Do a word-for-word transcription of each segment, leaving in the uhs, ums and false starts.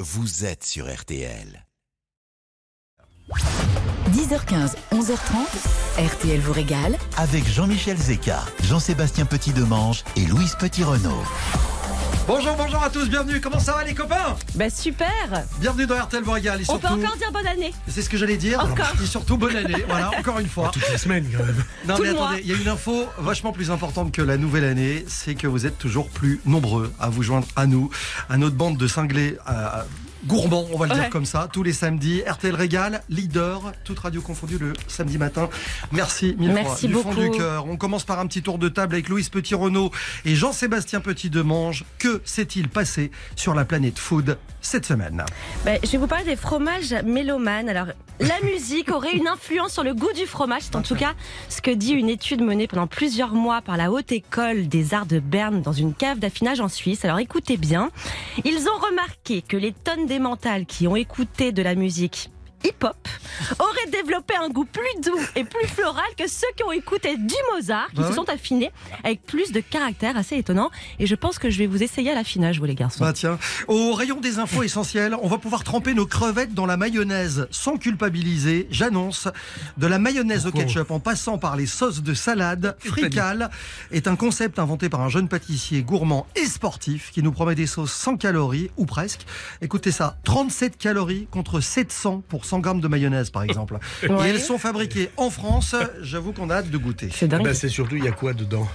vous êtes sur R T L. dix heures quinze, onze heures trente, R T L vous régale. Avec Jean-Michel Zeka, Jean-Sébastien Petit-Demange et Louise Petit-Renaud. Bonjour, bonjour à tous, bienvenue. Comment ça va les copains? Bah super. Bienvenue dans R T L vous régale. Et On surtout, peut encore dire bonne année. c'est ce que j'allais dire. Encore. Et surtout bonne année. Voilà, encore une fois. Toute la semaine quand même. Non Tout mais le mois. attendez, il y a une info vachement plus importante que la nouvelle année, c'est que vous êtes toujours plus nombreux à vous joindre à nous, à notre bande de cinglés euh, gourmands, on va le Ouais. dire comme ça, tous les samedis. R T L Régale, leader, toute radio confondue le samedi matin. Merci mille Merci fois, du beaucoup. fond du cœur. On commence par un petit tour de table avec Louise Petit-Renaud et Jean-Sébastien Petit-Demange. Que s'est-il passé sur la planète food cette semaine? Bah, je vais vous parler des fromages mélomanes. Alors, la musique aurait une influence sur le goût du fromage. C'est en tout cas ce que dit une étude menée pendant plusieurs mois par la Haute École des Arts de Berne dans une cave d'affinage en Suisse. Alors écoutez bien, ils ont remarqué que les tonnes d'émental qui ont écouté de la musique hip-hop auraient développé un goût plus doux et plus floral que ceux qui ont écouté du Mozart, qui Bah se ouais. sont affinés avec plus de caractère, assez étonnant. Et je pense que je vais vous essayer à l'affinage, vous les garçons. Bah tiens, au rayon des infos essentielles, on va pouvoir tremper nos crevettes dans la mayonnaise sans culpabiliser. J'annonce, de la mayonnaise au ketchup en passant par les sauces de salade, Frical est un concept inventé par un jeune pâtissier gourmand et sportif qui nous promet des sauces sans calories, ou presque. Écoutez ça, trente-sept calories contre sept cents pour cent grammes de mayonnaise par exemple. Et Ouais. elles sont fabriquées en France, j'avoue qu'on a hâte de goûter. C'est dingue. Bah, c'est surtout, il y a quoi dedans?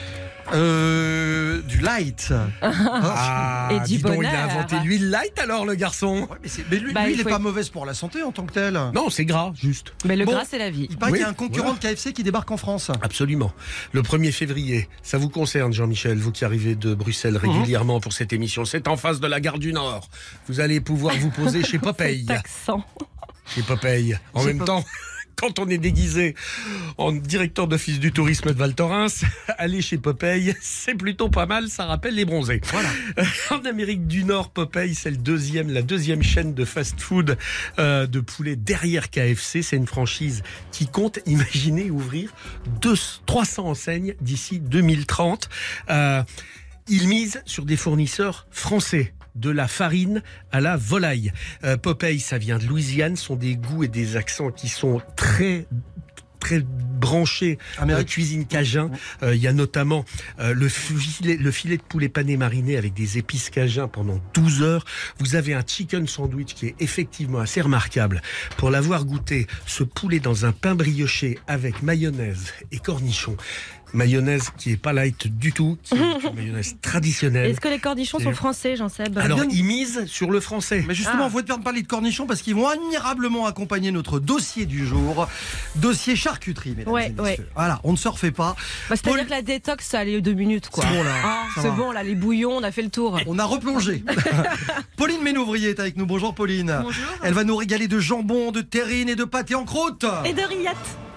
Euh, du light. Ah, Et du dis donc, il bonheur. a inventé l'huile light alors, le garçon. Ouais, mais, c'est- mais lui, Bah, lui, il il n'est faut pas être- mauvaise pour la santé en tant que tel. Non, c'est gras, juste. Mais le Bon. gras, c'est la vie. Il paraît Oui, qu'il y a un concurrent voilà. de K F C qui débarque en France. Absolument. Le premier février, ça vous concerne, Jean-Michel, vous qui arrivez de Bruxelles régulièrement pour cette émission. C'est en face de la gare du Nord. Vous allez pouvoir vous poser chez Popeye. Cet accent. Chez Popeye. En Chez même Pop- temps, quand on est déguisé en directeur d'office du tourisme de Val Thorens, aller chez Popeye, c'est plutôt pas mal, ça rappelle les bronzés. Voilà. En Amérique du Nord, Popeye, c'est le deuxième, la deuxième chaîne de fast-food euh, de poulet derrière K F C. C'est une franchise qui compte, imaginez, ouvrir deux, trois cents enseignes d'ici deux mille trente. Euh, il mise sur des fournisseurs français. De la farine à la volaille. Euh, Popeye, ça vient de Louisiane, sont des goûts et des accents qui sont très très branchés Amérique. euh, cuisine cajun. Euh, Il y a notamment euh, le, filet, le filet de poulet pané mariné avec des épices cajun pendant douze heures. Vous avez un chicken sandwich qui est effectivement assez remarquable. Pour l'avoir goûté, ce poulet dans un pain brioché avec mayonnaise et cornichons. Mayonnaise qui est pas light du tout, qui est une mayonnaise traditionnelle. Est-ce que les cornichons sont français, Jean-Seb? Alors, bien- ils misent sur le français. Mais justement, Ah. on va te faire parler de cornichons parce qu'ils vont admirablement accompagner notre dossier du jour. Dossier charcuterie, mesdames Ouais, et messieurs. ouais. Voilà, on ne se refait pas. Bah, C'est-à-dire Paul- que la détox, ça allait deux minutes, quoi. C'est bon, là. Ah, Ça c'est va. bon, là, les bouillons, on a fait le tour. On a replongé. Pauline Ménouvrier est avec nous. Bonjour Pauline. Bonjour. Elle va nous régaler de jambon, de terrine et de pâté en croûte. Et de rillettes.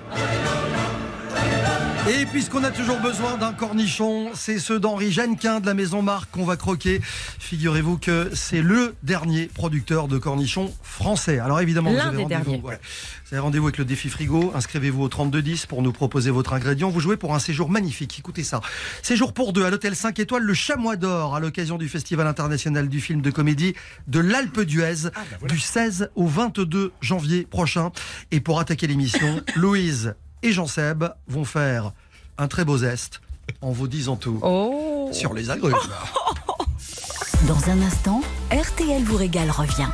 Et puisqu'on a toujours besoin d'un cornichon, c'est ceux d'Henri Jeannequin de la maison Marc qu'on va croquer. Figurez-vous que c'est le dernier producteur de cornichons français. Alors évidemment, vous L'un avez des rendez-vous. derniers. Ouais. Vous avez rendez-vous avec le défi frigo. Inscrivez-vous au trente-deux dix pour nous proposer votre ingrédient. Vous jouez pour un séjour magnifique. Écoutez ça. Séjour pour deux à l'hôtel cinq étoiles, le Chamois d'Or, à l'occasion du Festival international du film de comédie de l'Alpe d'Huez, du seize au vingt-deux janvier prochain. Et pour attaquer l'émission, Louise et Jean-Seb vont faire un très beau zeste en vous disant tout Oh. sur les agrumes. Dans un instant, R T L vous régale revient.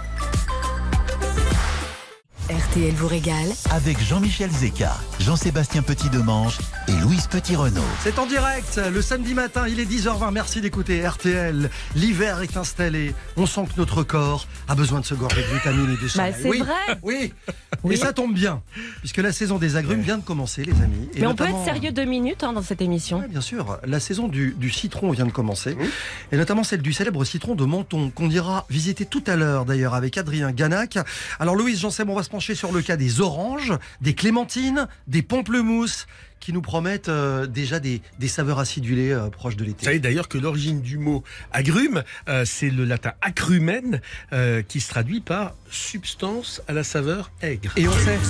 R T L vous régale. Avec Jean-Michel Zeka, Jean-Sébastien Petit-Demange et Louise Petit-Renaud. C'est en direct, le samedi matin, il est dix heures vingt. Merci d'écouter R T L. L'hiver est installé. On sent que notre corps a besoin de se gorger de vitamines et de soleil. Bah, c'est oui, vrai. Oui. Oui. Et ça tombe bien, puisque la saison des agrumes vient de commencer, les amis. Et Mais on peut notamment- être sérieux deux minutes hein, dans cette émission. Oui, bien sûr. La saison du, du citron vient de commencer. Et notamment celle du célèbre citron de Menton, qu'on ira visiter tout à l'heure, d'ailleurs, avec Adrien Ganac. Alors, Louise, Jean-Seb, on va se pencher sur le cas des oranges, des clémentines, des pamplemousses, qui nous promettent euh, déjà des, des saveurs acidulées euh, proches de Vous l'été. savez d'ailleurs que l'origine du mot agrume, euh, c'est le latin acrumen, euh, qui se traduit par substance à la saveur aigre. Et on sait...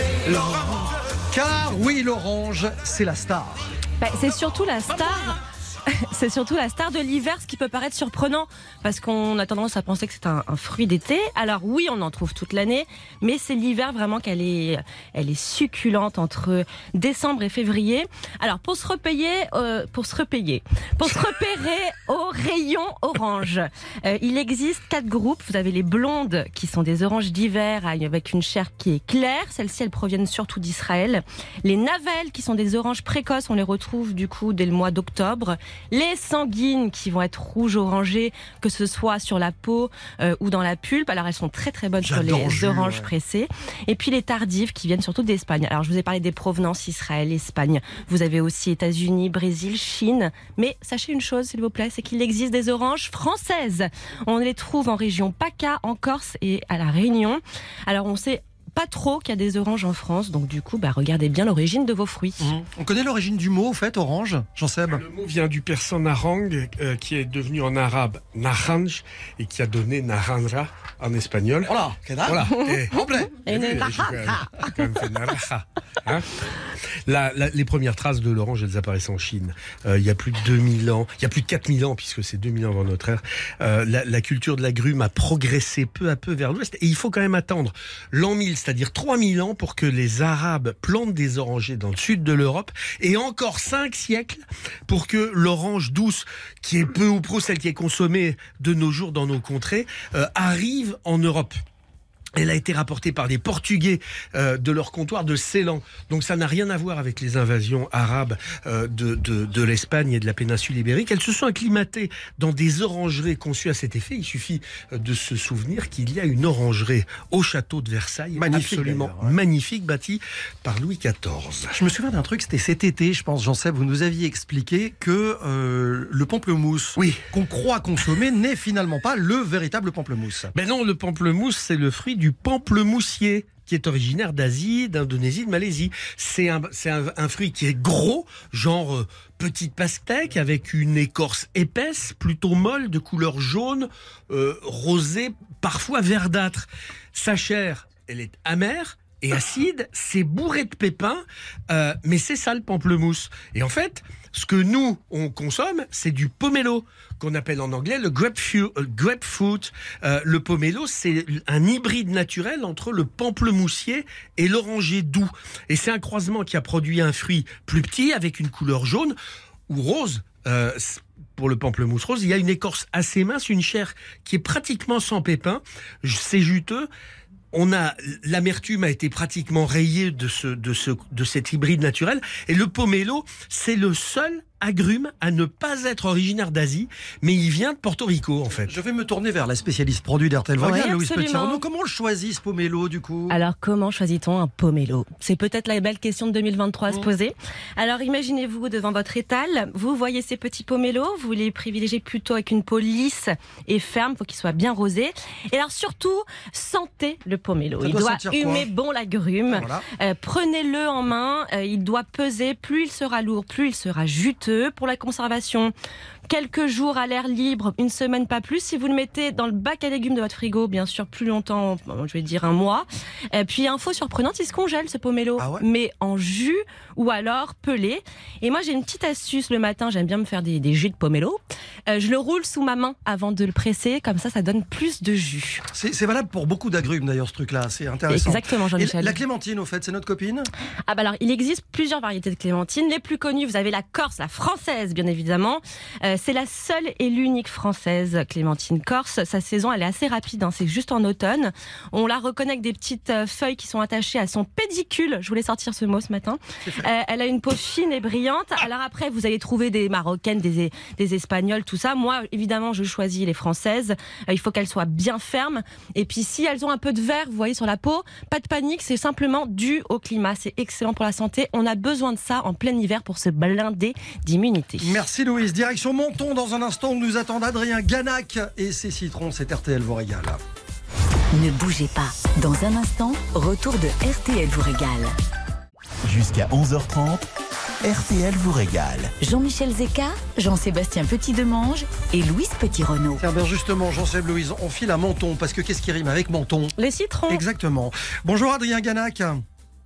Car oui, l'orange, c'est la star. Bah, c'est surtout la star C'est surtout la star de l'hiver, ce qui peut paraître surprenant, parce qu'on a tendance à penser que c'est un, un fruit d'été. Alors oui, on en trouve toute l'année, mais c'est l'hiver vraiment qu'elle est, elle est succulente entre décembre et février. Alors pour se repayer, euh, pour se repayer, pour se repérer au rayon orange, euh, il existe quatre groupes. Vous avez les blondes, qui sont des oranges d'hiver avec une chair qui est claire. Celles-ci, elles proviennent surtout d'Israël. Les navelles, qui sont des oranges précoces, on les retrouve du coup dès le mois d'octobre. Les sanguines, qui vont être rouges-orangées, que ce soit sur la peau euh, ou dans la pulpe. Alors elles sont très très bonnes sur les jus, oranges ouais. pressées. Et puis les tardives, qui viennent surtout d'Espagne. Alors je vous ai parlé des provenances Israël, Espagne. Vous avez aussi États-Unis, Brésil, Chine. Mais sachez une chose, s'il vous plaît, c'est qu'il existe des oranges françaises. On les trouve en région PACA, en Corse et à La Réunion. Alors on sait pas trop qu'il y a des oranges en France, donc du coup, bah, regardez bien l'origine de vos fruits. Mmh. On connaît l'origine du mot, au fait, orange, Jean-Seb? Le mot vient du persan narang, euh, qui est devenu en arabe naranj, et qui a donné naranja en espagnol. Voilà, voilà. Et, complet. Et vu, j'ai quand même, j'ai quand même fait naranja. Hein la, la, les premières traces de l'orange, elles apparaissent en Chine. Euh, il y a plus de deux mille ans, il y a plus de quatre mille ans, puisque c'est deux mille ans avant notre ère. Euh, la, la culture de l'agrume a progressé peu à peu vers l'ouest. Et il faut quand même attendre l'an mille, c'est-à-dire trois mille ans, pour que les Arabes plantent des orangers dans le sud de l'Europe, et encore cinq siècles pour que l'orange douce, qui est peu ou prou celle qui est consommée de nos jours dans nos contrées, euh, arrive en Europe. Elle a été rapportée par des Portugais euh, de leur comptoir de Ceylan. Donc ça n'a rien à voir avec les invasions arabes euh, de, de, de l'Espagne et de la péninsule ibérique. Elles se sont acclimatées dans des orangeries conçues à cet effet. Il suffit de se souvenir qu'il y a une orangerie au château de Versailles, magnifique, absolument ouais. magnifique, bâtie par Louis quatorze. Je me souviens d'un truc, c'était cet été, je pense, Jean-Seb, vous nous aviez expliqué que euh, le pamplemousse oui. qu'on croit consommer n'est finalement pas le véritable pamplemousse. Ben non, le pamplemousse, c'est le fruit du pamplemoussier, qui est originaire d'Asie, d'Indonésie, de Malaisie. C'est un, c'est un, un fruit qui est gros, genre euh, petite pastèque, avec une écorce épaisse, plutôt molle, de couleur jaune, euh, rosée, parfois verdâtre. Sa chair, elle est amère et acide, c'est bourré de pépins, euh, mais c'est ça le pamplemousse. Et en fait, ce que nous, on consomme, c'est du pomelo, qu'on appelle en anglais le grapefruit. Euh, grapefruit. Euh, le pomelo, c'est un hybride naturel entre le pamplemoussier et l'oranger doux. Et c'est un croisement qui a produit un fruit plus petit, avec une couleur jaune ou rose. Euh, pour le pamplemousse rose, il y a une écorce assez mince, une chair qui est pratiquement sans pépins. C'est juteux. On a, l'amertume a été pratiquement rayée de ce, de ce, de cet hybride naturel. Et le pomelo, c'est le seul agrume à ne pas être originaire d'Asie, mais il vient de Porto Rico, en fait. Je vais me tourner vers la spécialiste produit d'R T L Voregal, oui, Louise Petit-Renaud. Comment on le choisit, ce pomelo, du coup? Alors, comment choisit-on un pomelo? C'est peut-être la belle question de deux mille vingt-trois à se poser. Alors, imaginez-vous devant votre étal, vous voyez ces petits pomelos, vous les privilégiez plutôt avec une peau lisse et ferme, pour qu'il soit bien rosé. Et alors, surtout, sentez le pomelo. Il doit humer bon l'agrume. Voilà. Euh, prenez-le en main, euh, il doit peser. Plus il sera lourd, plus il sera juteux. Pour la conservation, quelques jours à l'air libre, une semaine pas plus. Si vous le mettez dans le bac à légumes de votre frigo, bien sûr plus longtemps, je vais dire un mois. Et puis info surprenante, il se congèle ce pomelo, ah ouais, mais en jus ou alors pelé. Et moi j'ai une petite astuce le matin, j'aime bien me faire des, des jus de pomelo. Euh, je le roule sous ma main avant de le presser, comme ça ça donne plus de jus. C'est, c'est valable pour beaucoup d'agrumes d'ailleurs ce truc-là, c'est intéressant. Exactement, Jean-Michel. Et la clémentine au fait, c'est notre copine? Ah bah alors il existe plusieurs variétés de clémentine. Les plus connues, vous avez la Corse, la française bien évidemment. Euh, c'est la seule et l'unique française clémentine corse. Sa saison elle est assez rapide, hein, c'est juste en automne. On la reconnaît avec des petites feuilles qui sont attachées à son pédicule. Je voulais sortir ce mot ce matin. Euh, elle a une peau fine et brillante. Alors après vous allez trouver des marocaines, des, des espagnoles, tout ça. Moi évidemment je choisis les françaises. Euh, il faut qu'elles soient bien fermes. Et puis si elles ont un peu de vert, vous voyez sur la peau, pas de panique, c'est simplement dû au climat. C'est excellent pour la santé. On a besoin de ça en plein hiver pour se blinder d'immunité. Merci Louise. Direction Menton dans un instant où nous attendent Adrien Ganac et ses citrons. C'est R T L vous régale. Ne bougez pas. Dans un instant, retour de R T L vous régale. Jusqu'à onze heures trente, R T L vous régale. Jean-Michel Zeka, Jean-Sébastien Petit-Demange et Louise Petit-Renaud. Tiens, bien justement, Jean-Seb, Louise, on file à Menton parce que qu'est-ce qui rime avec Menton? Les citrons. Exactement. Bonjour Adrien Ganac.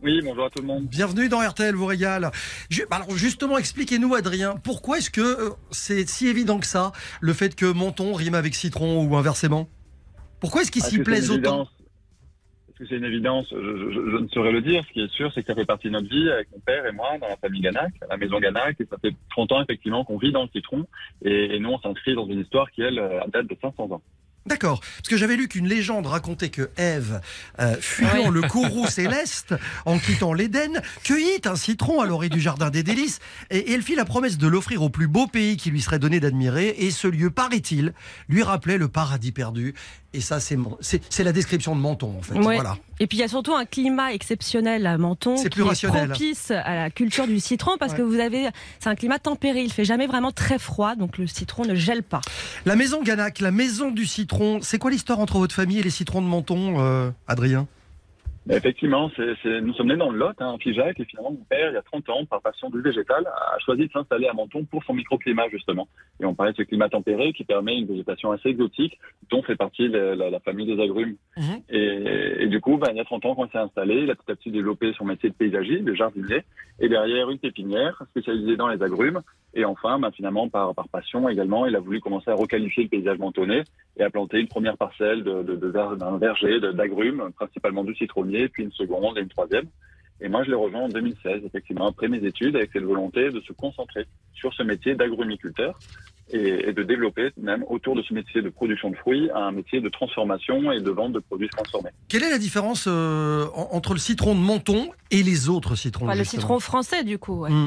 Oui, bonjour à tout le monde. Bienvenue dans R T L vous régale. Ju- Alors justement, expliquez-nous Adrien, pourquoi est-ce que euh, c'est si évident que ça, le fait que menton rime avec citron ou inversement? Pourquoi est-ce qu'il Est-ce s'y que c'est plaise une autant? évidence Est-ce que c'est une évidence je, je- je- je ne saurais le dire. Ce qui est sûr, c'est que ça fait partie de notre vie avec mon père et moi, dans la famille Ganac, à la maison Ganac, et ça fait trente ans effectivement qu'on vit dans le citron. Et, et nous, on s'inscrit dans une histoire qui, elle, euh, date de cinq cents ans. D'accord, parce que j'avais lu qu'une légende racontait que Ève, euh, fuyant le courroux céleste, en quittant l'Éden, cueillit un citron à l'orée du jardin des délices, et, et elle fit la promesse de l'offrir au plus beau pays qui lui serait donné d'admirer, et ce lieu, paraît-il, lui rappelait le paradis perdu. Et ça, c'est mon- c'est c'est la description de Menton, en fait. Ouais. Voilà. Et puis il y a surtout un climat exceptionnel à Menton C'est qui plus est rationnel. propice à la culture du citron parce Ouais. que vous avez, c'est un climat tempéré, il fait jamais vraiment très froid, donc le citron ne gèle pas. La maison Ganac, la maison du citron, c'est quoi l'histoire entre votre famille et les citrons de Menton, euh, Adrien? Mais effectivement, c'est, c'est, nous sommes nés dans le Lot, hein, en Figeac, et finalement, mon père, il y a trente ans, par passion du végétal, a choisi de s'installer à Menton pour son microclimat, justement. Et on parlait de ce climat tempéré qui permet une végétation assez exotique, dont fait partie la, la, la famille des agrumes. Mhm. Et, et du coup, ben, il y a trente ans, quand il s'est installé, il a petit à petit développé son métier de paysagiste, de jardinier, et derrière une pépinière spécialisée dans les agrumes. Et enfin, ben, finalement, par, par passion également, il a voulu commencer à requalifier le paysage mentonnais et à planter une première parcelle de, de, de, ver- d'un verger de- d'agrumes, principalement du citronnier, puis une seconde et une troisième. Et moi, je l'ai rejoint en deux mille seize, effectivement, après mes études, avec cette volonté de se concentrer sur ce métier d'agrumiculteur et, et de développer même autour de ce métier de production de fruits un métier de transformation et de vente de produits transformés. Quelle est la différence euh, en- entre le citron de Menton et les autres citrons? Enfin, le justement citron français du coup. Ouais. Mm.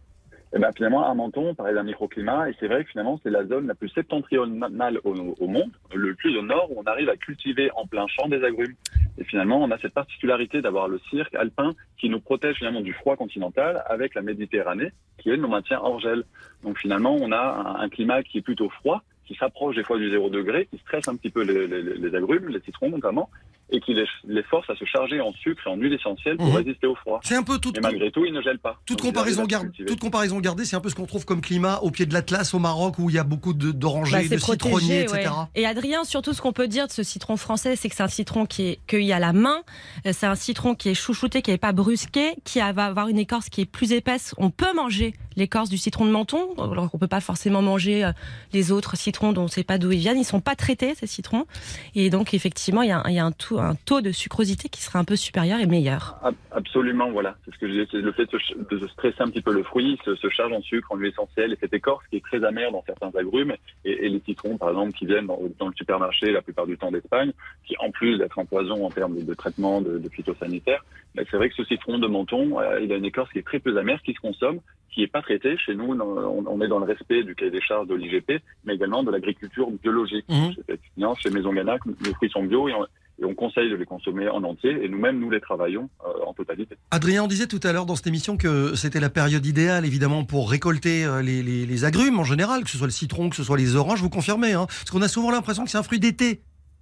Et ben, finalement, à Menton, on parlait d'un microclimat, et c'est vrai que finalement, c'est la zone la plus septentrionale au, au monde, le plus au nord, où on arrive à cultiver en plein champ des agrumes. Et finalement, on a cette particularité d'avoir le cirque alpin qui nous protège finalement du froid continental avec la Méditerranée, qui elle nous maintient hors gel. Donc finalement, on a un, un climat qui est plutôt froid, qui s'approche des fois du zéro degré, qui stresse un petit peu les, les, les agrumes, les citrons notamment, et qui les, les force à se charger en sucre et en huile essentielle pour Mhm. résister au froid. C'est un peu toute, Et malgré tout, ils ne gèlent pas. toute Donc, ils comparaison arrivent à se gardée. cultiver. Toute comparaison gardée, c'est un peu ce qu'on trouve comme climat au pied de l'Atlas au Maroc où il y a beaucoup de- d'orangers, Bah, de c'est citronniers, protégé, et cetera. ouais. Et Adrien, surtout ce qu'on peut dire de ce citron français, c'est que c'est un citron qui est cueilli à la main. Euh, C'est un citron qui est chouchouté, qui n'est pas brusqué, qui a- va avoir une écorce qui est plus épaisse. On peut manger l'écorce du citron de Menton, alors qu'on peut pas forcément manger euh, les autres citrons dont on ne sait pas d'où ils viennent. Ils sont pas traités ces citrons, et donc effectivement, il y a, un, il y a un, taux, un taux de sucrosité qui serait un peu supérieur et meilleur. Ab- Absolument, voilà. C'est ce que je disais, c'est le fait de se, ch- de se stresser un petit peu le fruit, se, se charge en sucre, en huile essentielle, et cette écorce qui est très amère dans certains agrumes, et, et les citrons, par exemple, qui viennent dans, dans le supermarché la plupart du temps d'Espagne, qui en plus d'être un poison en termes de, de traitement, de, de phytosanitaire, ben, c'est vrai que ce citron de Menton, euh, il a une écorce qui est très peu amère, qui se consomme, qui est pas traitée. Chez nous, dans- on, on est dans le respect du cahier des charges de l'I G P, mais également de l'agriculture biologique. Mhm. Chez, chez Maison Ganac, les fruits sont bio et on, et on conseille de les consommer en entier, et nous-mêmes, nous les travaillons euh, en totalité. Adrien, on disait tout à l'heure dans cette émission que c'était la période idéale, évidemment, pour récolter euh, les, les- les agrumes en général, que ce soit le citron, que ce soit les oranges. Vous confirmez, hein? Parce qu'on a souvent l'impression que c'est un fruit d'été.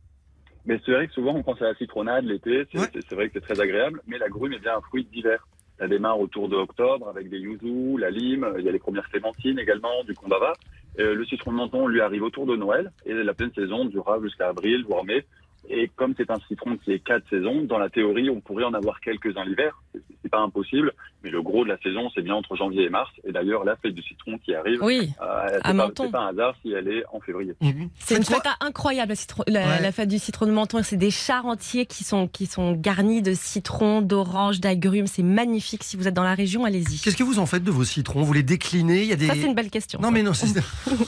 Mais c'est vrai que souvent on pense à la citronnade l'été, c'est Ouais. c'est- c'est vrai que c'est très agréable, mais l'agrume est bien un fruit d'hiver. Ça démarre autour de octobre avec des yuzu, la lime, il y a les premières clémentines également, du combava. Euh, le citron de Menton lui arrive autour de Noël, et la pleine saison durera jusqu'à avril, voire mai. Et comme c'est un citron qui est quatre saisons, dans la théorie, on pourrait en avoir quelques-uns l'hiver. C'est- C'est pas impossible, mais le gros de la saison, c'est bien entre janvier et mars. Et d'ailleurs, la fête du citron qui arrive, Oui, euh, c'est à pas, Menton. c'est pas un hasard si elle est en février. c'est une Faites quoi fête incroyable, la, citron- la, Ouais. la fête du citron de Menton. C'est des chars entiers qui sont, qui sont garnis de citrons, d'oranges, d'agrumes. C'est magnifique. Si vous êtes dans la région, allez-y. Qu'est-ce que vous en faites de vos citrons? Vous les déclinez? Il y a des... Ça, c'est une belle question. Non, ça. mais non, c'est...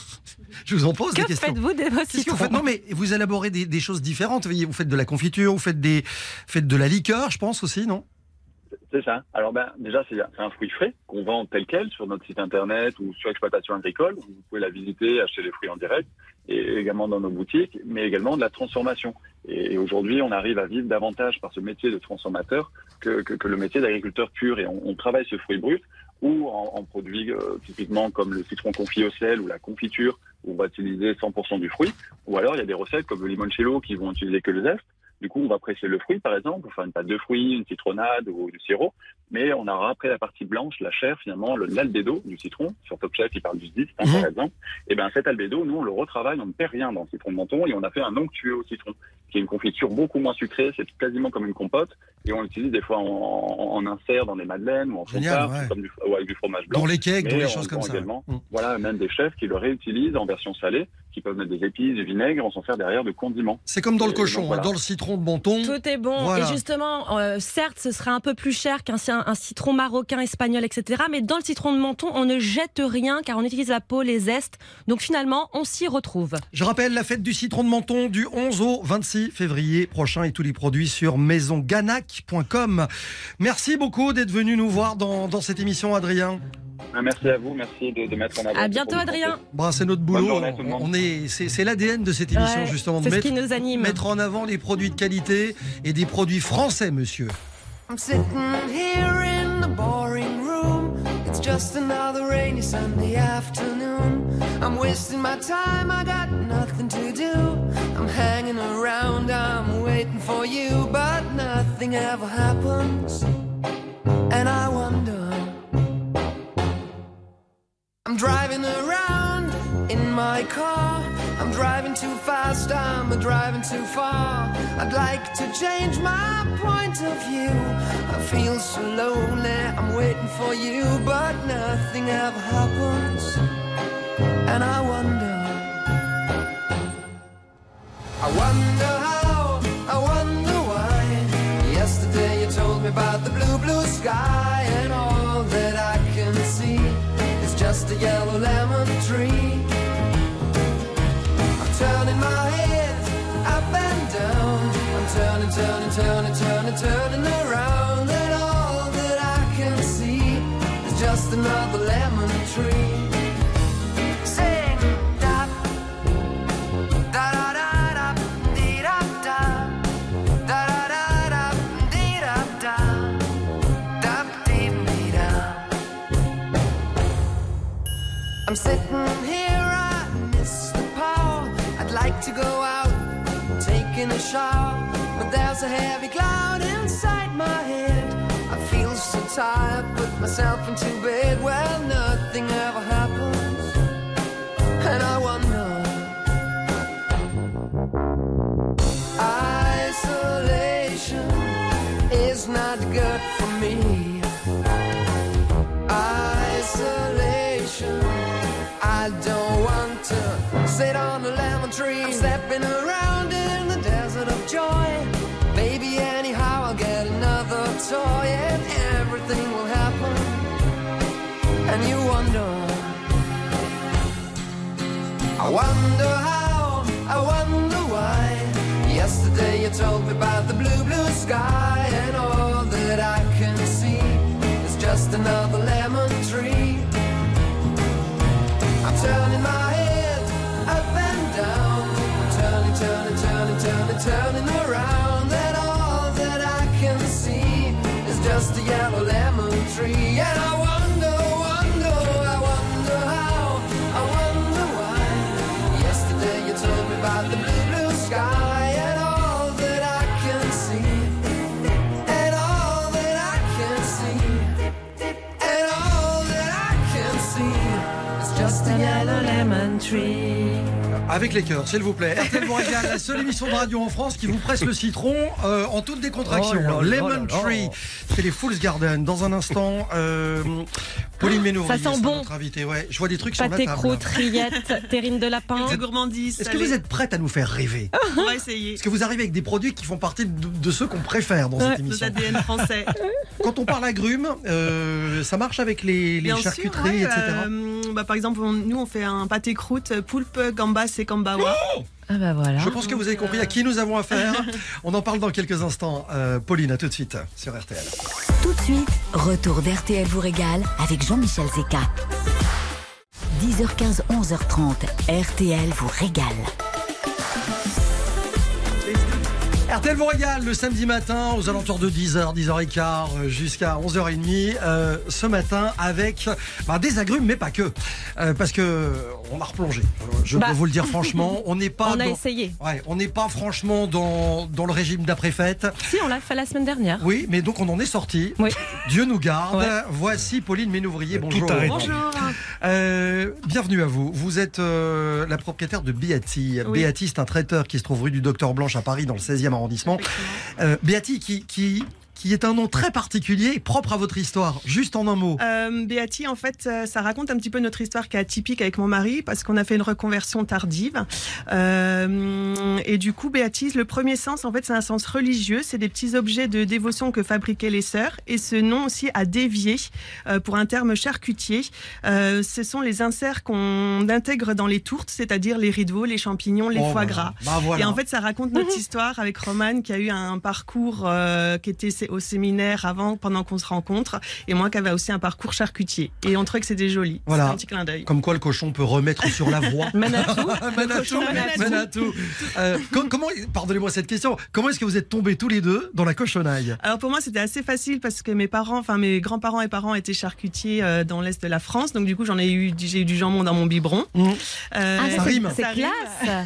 je vous en pose des Que questions. faites-vous de vos Qu'est-ce que vous citrons faites? Non, mais vous élaborez des, des choses différentes. Vous voyez, vous faites de la confiture, vous faites, des, faites de la liqueur, je pense aussi, non? C'est ça. Alors ben déjà c'est c'est un fruit frais qu'on vend tel quel sur notre site internet ou sur Exploitation Agricole. Vous pouvez la visiter, acheter les fruits en direct, et également dans nos boutiques, mais également de la transformation. Et, et aujourd'hui on arrive à vivre davantage par ce métier de transformateur que, que, que le métier d'agriculteur pur. Et on, on travaille ce fruit brut ou en, en produits euh, typiquement comme le citron confit au sel ou la confiture où on va utiliser cent pour cent du fruit. Ou alors il y a des recettes comme le limoncello qui vont utiliser que le zeste. Du coup, on va presser le fruit, par exemple, pour faire une pâte de fruits, une citronnade ou du sirop. Mais on aura après la partie blanche, la chair, finalement, le- l'albédo du citron. Sur Top Chef, il parle du zeste, hein, Mhm. par exemple. Et ben cet albédo, nous, on le retravaille, on ne perd rien dans le citron de Menton et on a fait un onctueux au citron, qui est une confiture beaucoup moins sucrée, c'est quasiment comme une compote. et on l'utilise des fois en, en, en insert dans des madeleines ou en Génial, fond ouais. comme du, ou avec du fromage blanc. Dans les cakes, dans Mais les on choses comme vend ça. également, Mm. voilà, même des chefs qui le réutilisent en version salée, qui peuvent mettre des épices, du vinaigre, on s'en sert derrière de condiments. C'est comme dans le Et cochon, donc, voilà. hein, dans le citron de Menton. Tout est bon. Voilà. Et justement, euh, certes, ce serait un peu plus cher qu'un un, un citron marocain, espagnol, et cetera. Mais dans le citron de Menton, on ne jette rien car on utilise la peau, les zestes. Donc finalement, on s'y retrouve. Je rappelle la fête du citron de Menton du onze au vingt-six février prochain et tous les produits sur maison ganac point com. Merci beaucoup d'être venu nous voir dans, dans cette émission, Adrien. Ah, merci à vous, merci de, de mettre en avant. À ce bientôt, produit Adrien. français. Bah, c'est notre Bonne boulot. journée à tout le monde. On est, c'est, c'est l'A D N de cette émission, Ouais, justement, de c'est ce mettre, qui nous anime. mettre en avant les produits de qualité et des produits français, monsieur. I'm sitting here in the boring room. It's just another rainy Sunday afternoon. I'm wasting my time, I got nothing to do. I'm hanging around, I'm waiting for you, but nothing ever happens. And I wonder, I'm driving around in my car. I'm driving too fast, I'm driving too far. I'd like to change my point of view. I feel so lonely, I'm waiting for you, but nothing ever happens. And I wonder, I wonder how, I wonder why. Yesterday you told me about the blue, blue sky, and all that I can see is just a yellow lemon tree. Turning my head up and down. I'm turning, turning, turning, turning, turning around. And all that I can see is just another lemon tree. Sing da da da da da dee da da da da da da dee da da da dee dee da. I'm sitting here, I miss the power. I'd like to go out, taking a shower, but there's a heavy cloud inside my head. I feel so tired, put myself into bed. Well, nothing ever happens, and I wonder. Isolation is not good for me. Isolation, I don't want to sit on a lemon tree. I'm stepping around in the desert of joy. Maybe anyhow I'll get another toy and everything will happen. And you wonder, I wonder how, I wonder why. Yesterday you told me about the blue, blue sky, and all that I can see is just another lemon tree. I'm turning my head up and down. I'm turning, turning, turning, turning, turning around. And all that I can see is just a yellow lemon tree. And I wonder, wonder, I wonder how, I wonder why. Yesterday you told me about the blue, blue sky, and all that I can see, and all that I can see, and all that I can see is just a yellow lemon tree. Avec les cœurs, s'il vous plaît. R T L vous régale, la seule émission de radio en France qui vous presse le citron euh, en toute décontraction. Oh là là Lemon là là. Tree, c'est les Fool's Garden. Dans un instant, euh, Pauline Ménouvrier, Ça sent c'est bon. notre invitée. Ouais, je vois des trucs sur la Pâté table. croûte, rillettes, terrine de lapin. De gourmandise. Est-ce que vous êtes prête à nous faire rêver? On va essayer. Est-ce que vous arrivez avec des produits qui font partie de, de ceux qu'on préfère dans cette Ouais, Nos émission? A D N français. Quand on parle agrumes, euh, ça marche avec les, les Bien sûr, charcuteries, ouais, et cetera. euh, bah, par exemple, on- nous on fait un pâté croûte, poulpe, gambas et cambawa. Ah bah voilà. Je pense que vous avez compris à qui nous avons affaire. On en parle dans quelques instants. Euh, Pauline, à tout de suite sur R T L. Tout de suite, retour d'R T L vous régale avec Jean-Michel Zeka. dix heures quinze, onze heures trente, R T L vous régale. R T L vous régale le samedi matin aux alentours de dix heures, dix heures quinze jusqu'à onze heures trente euh, ce matin avec bah, des agrumes mais pas que euh, parce que on a replongé, je Bah. peux vous le dire franchement, on n'est pas On a dans, essayé. ouais, on n'est pas franchement dans, dans le régime d'après-fête. Si, on l'a fait la semaine dernière. Oui, mais donc on en est sorti. Oui. Dieu nous garde. Ouais. Voici Pauline Ménouvrier, Tout bonjour. arrête. Bonjour. Euh, bienvenue à vous. Vous êtes euh, la propriétaire de Beati. Oui. Beati, c'est un traiteur qui se trouve rue du Docteur Blanche à Paris, dans le seizième arrondissement. Euh, Beati qui, qui, qui est un nom très particulier, propre à votre histoire. Juste en un mot. Euh, Béati, en fait, euh, ça raconte un petit peu notre histoire qui est atypique avec mon mari parce qu'on a fait une reconversion tardive. Euh, et du coup, Béati, le premier sens, en fait, c'est un sens religieux. C'est des petits objets de dévotion que fabriquaient les sœurs. Et ce nom aussi a dévié euh, pour un terme charcutier. Euh, ce sont les inserts qu'on intègre dans les tourtes, c'est-à-dire les rideaux, les champignons, les Oh, foie bah, gras. bah voilà. Et en fait, ça raconte notre histoire avec Romane qui a eu un parcours euh, qui était au séminaire avant, pendant qu'on se rencontre, et moi qui avais aussi un parcours charcutier. Et on trouvait que c'était joli. Voilà. C'était un petit clin d'œil. Comme quoi le cochon peut remettre sur la voie. Manitou. Manitou, Manitou. Manitou. Euh, com- comment, pardonnez-moi cette question, comment est-ce que vous êtes tombés tous les deux dans la cochonnaille? Alors pour moi, c'était assez facile parce que mes parents, enfin mes grands-parents et parents étaient charcutiers euh, dans l'est de la France, donc du coup j'en ai eu, j'ai eu du jambon dans mon biberon. Mmh. Euh, Ah, Ça ça, rime. c'est Ça rime. classe.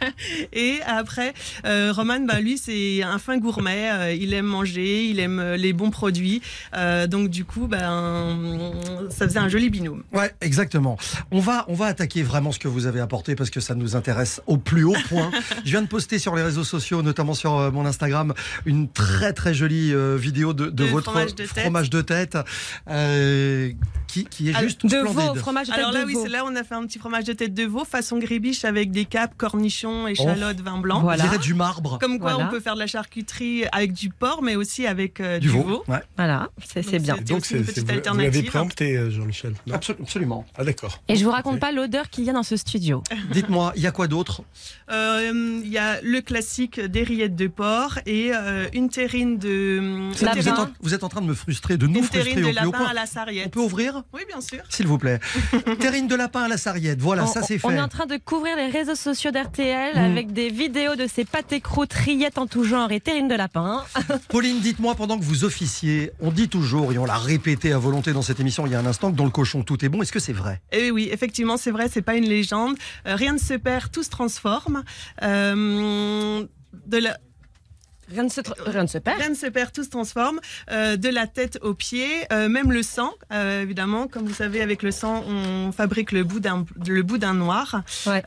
Et après, euh, Roman, bah, lui, c'est un fin gourmet. Euh, il aime manger, il aime euh, les bons produits. Euh, donc, du coup, ben, ça faisait un joli binôme. Ouais, exactement. On va, on va attaquer vraiment ce que vous avez apporté parce que ça nous intéresse au plus haut point. Je viens de poster sur les réseaux sociaux, notamment sur euh, mon Instagram, une très très jolie euh, vidéo de, de, De votre fromage de tête. fromage de tête, euh, qui, qui est Alors, juste De splendide. veau, fromage de tête Alors là, de oui, veau. c'est là on a fait un petit fromage de tête de veau façon gribiche avec des capes, cornichons, échalotes, vin blanc. On Voilà. dirait du marbre. Comme quoi, Voilà. on peut faire de la charcuterie avec du porc, mais aussi avec euh, Du du, veau. veau. Ouais, Voilà, c'est c'est Donc, bien. c'est- Donc, aussi une c'est, c'est- petite vous, vous alternative. l'avez préempté, euh, Jean-Michel. non Absol- absolument. Ah, d'accord. Et je vous raconte pas l'odeur qu'il y a dans ce studio. Dites-moi, il y a quoi d'autre? Euh, Il y a le classique des rillettes de porc et euh, une terrine de Vous êtes, vous, êtes Lapin. en, vous êtes en train de me frustrer, de nous une frustrer terrine au de plus haut lapin point. à la On sarriette. peut ouvrir, Oui, bien sûr. s'il vous plaît? Terrine de lapin à la sarriette. Voilà, on, ça c'est on fait. est en train de couvrir les réseaux sociaux d'R T L Mm. avec des vidéos de ces pâtés croûtes, rillettes en tout genre et terrines de lapin. Pauline, dites-moi, pendant que vous officiez, on dit toujours, et on l'a répété à volonté dans cette émission il y a un instant, que dans le cochon tout est bon. Est-ce que c'est vrai? Et oui, effectivement, c'est vrai, c'est pas une légende. Euh, rien ne se perd, tout se transforme. Euh, de la... Rien ne se, tr- rien ne se perd. Rien ne se perd, tout se transforme. Euh, de la tête aux pieds, euh, même le sang, euh, évidemment. Comme vous savez, avec le sang, on fabrique le bout d'un, le bout d'un noir. Ouais.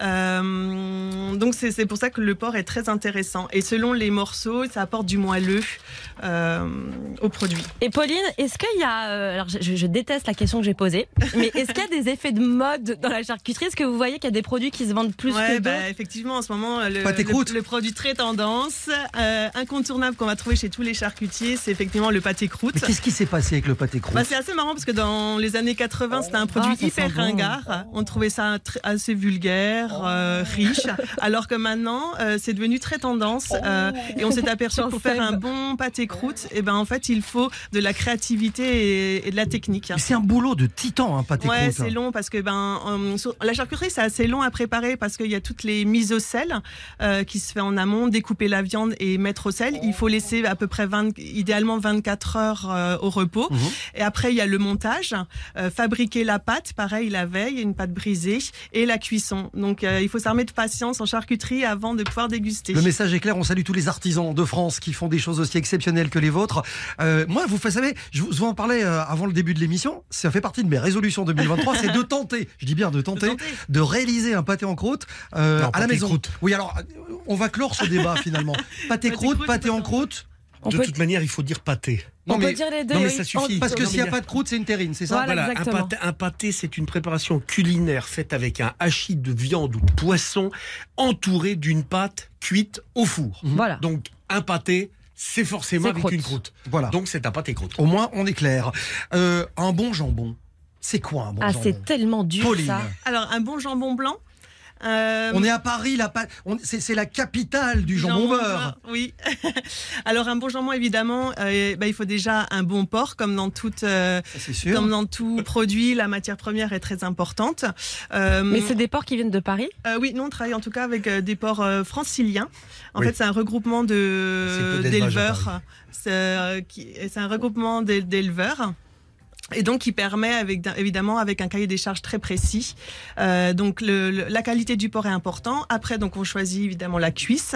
Euh, donc c'est, c'est pour ça que le porc est très intéressant. Et selon les morceaux, ça apporte du moelleux euh, au produit. Et Pauline, est-ce qu'il y a, euh, alors je, je- je déteste la question que j'ai posée, mais est-ce qu'il y a des effets de mode dans la charcuterie? Est-ce que vous voyez qu'il y a des produits qui se vendent plus Ouais, que bah, d'autres? effectivement, en ce moment, le, Pâté croûte. le, le produit très tendance, euh, incontournable qu'on va trouver chez tous les charcutiers, c'est effectivement le pâté croûte. Mais qu'est-ce qui s'est passé avec le pâté croûte? Bah, c'est assez marrant parce que dans les années quatre-vingts, c'était un produit Ah, ça hyper sent bon. ringard. On trouvait ça tr- assez vulgaire, euh, riche. Alors que maintenant, euh, c'est devenu très tendance. euh, et on s'est aperçu que pour faire un bon pâté croûte, et ben en fait, il faut de la créativité et, et de la technique. Mais c'est un boulot de titan, un pâté Ouais, croûte. c'est long parce que ben euh, sur- la charcuterie c'est assez long à préparer parce qu'il y a toutes les mises au sel euh, qui se fait en amont, découper la viande et mettre au sel. Il faut laisser à peu près vingt, idéalement vingt-quatre heures euh, au repos. Mhm. Et après il y a le montage, euh, fabriquer la pâte, pareil la veille, une pâte brisée et la cuisson. Donc euh, il faut s'armer de patience en charcuterie avant de pouvoir déguster. Le message est clair, on salue tous les artisans de France qui font des choses aussi exceptionnelles que les vôtres. Euh, moi, vous savez, je vous, je vous en parlais euh, avant le début de l'émission, ça fait partie de mes résolutions deux mille vingt-trois, c'est de tenter, je dis bien de tenter, De tenter. de réaliser un pâté en croûte euh, Non, à la pâté maison. croûte. Oui, alors, euh, on va clore ce débat finalement. Pâté Pâté croûte, croûte, pâté en pâté- croûte. On De peut- toute manière, il faut dire pâté. On Non, peut mais, dire les deux. non, mais oui. ça suffit. parce que Non, s'il n'y a mais- pas de croûte, c'est une terrine, c'est ça? Voilà. Voilà, un exactement. pâté, un pâté, c'est une préparation culinaire faite avec un hachis de viande ou de poisson entouré d'une pâte cuite au four. Voilà. Donc, un pâté, c'est forcément C'est avec croûte. une croûte. Voilà. Donc, c'est un pâté croûte. Au moins, on est clair. Euh, un bon jambon, c'est quoi un bon Ah, jambon? c'est tellement dur Pauline. ça. Alors un bon jambon blanc. euh, On est à Paris, la pa- on- c'est c'est la capitale du jambon beurre. blanc, oui. Alors un bon jambon évidemment, euh, bah, il faut déjà un bon porc comme dans toute, euh, Ça, c'est sûr. comme dans tout produit, la matière première est très importante. Euh, Mais c'est des porcs qui viennent de Paris? euh, oui, nous on travaille en tout cas avec euh, des porcs euh, franciliens. En Oui. fait, c'est un regroupement C'est peu de d'élevage à d'éleveurs. C'est euh, qui- c'est un regroupement d'é- d'éleveurs. Et donc, qui permet, avec, évidemment, avec un cahier des charges très précis. Euh, donc, le, le- la qualité du porc est important. Après, donc, on choisit évidemment la cuisse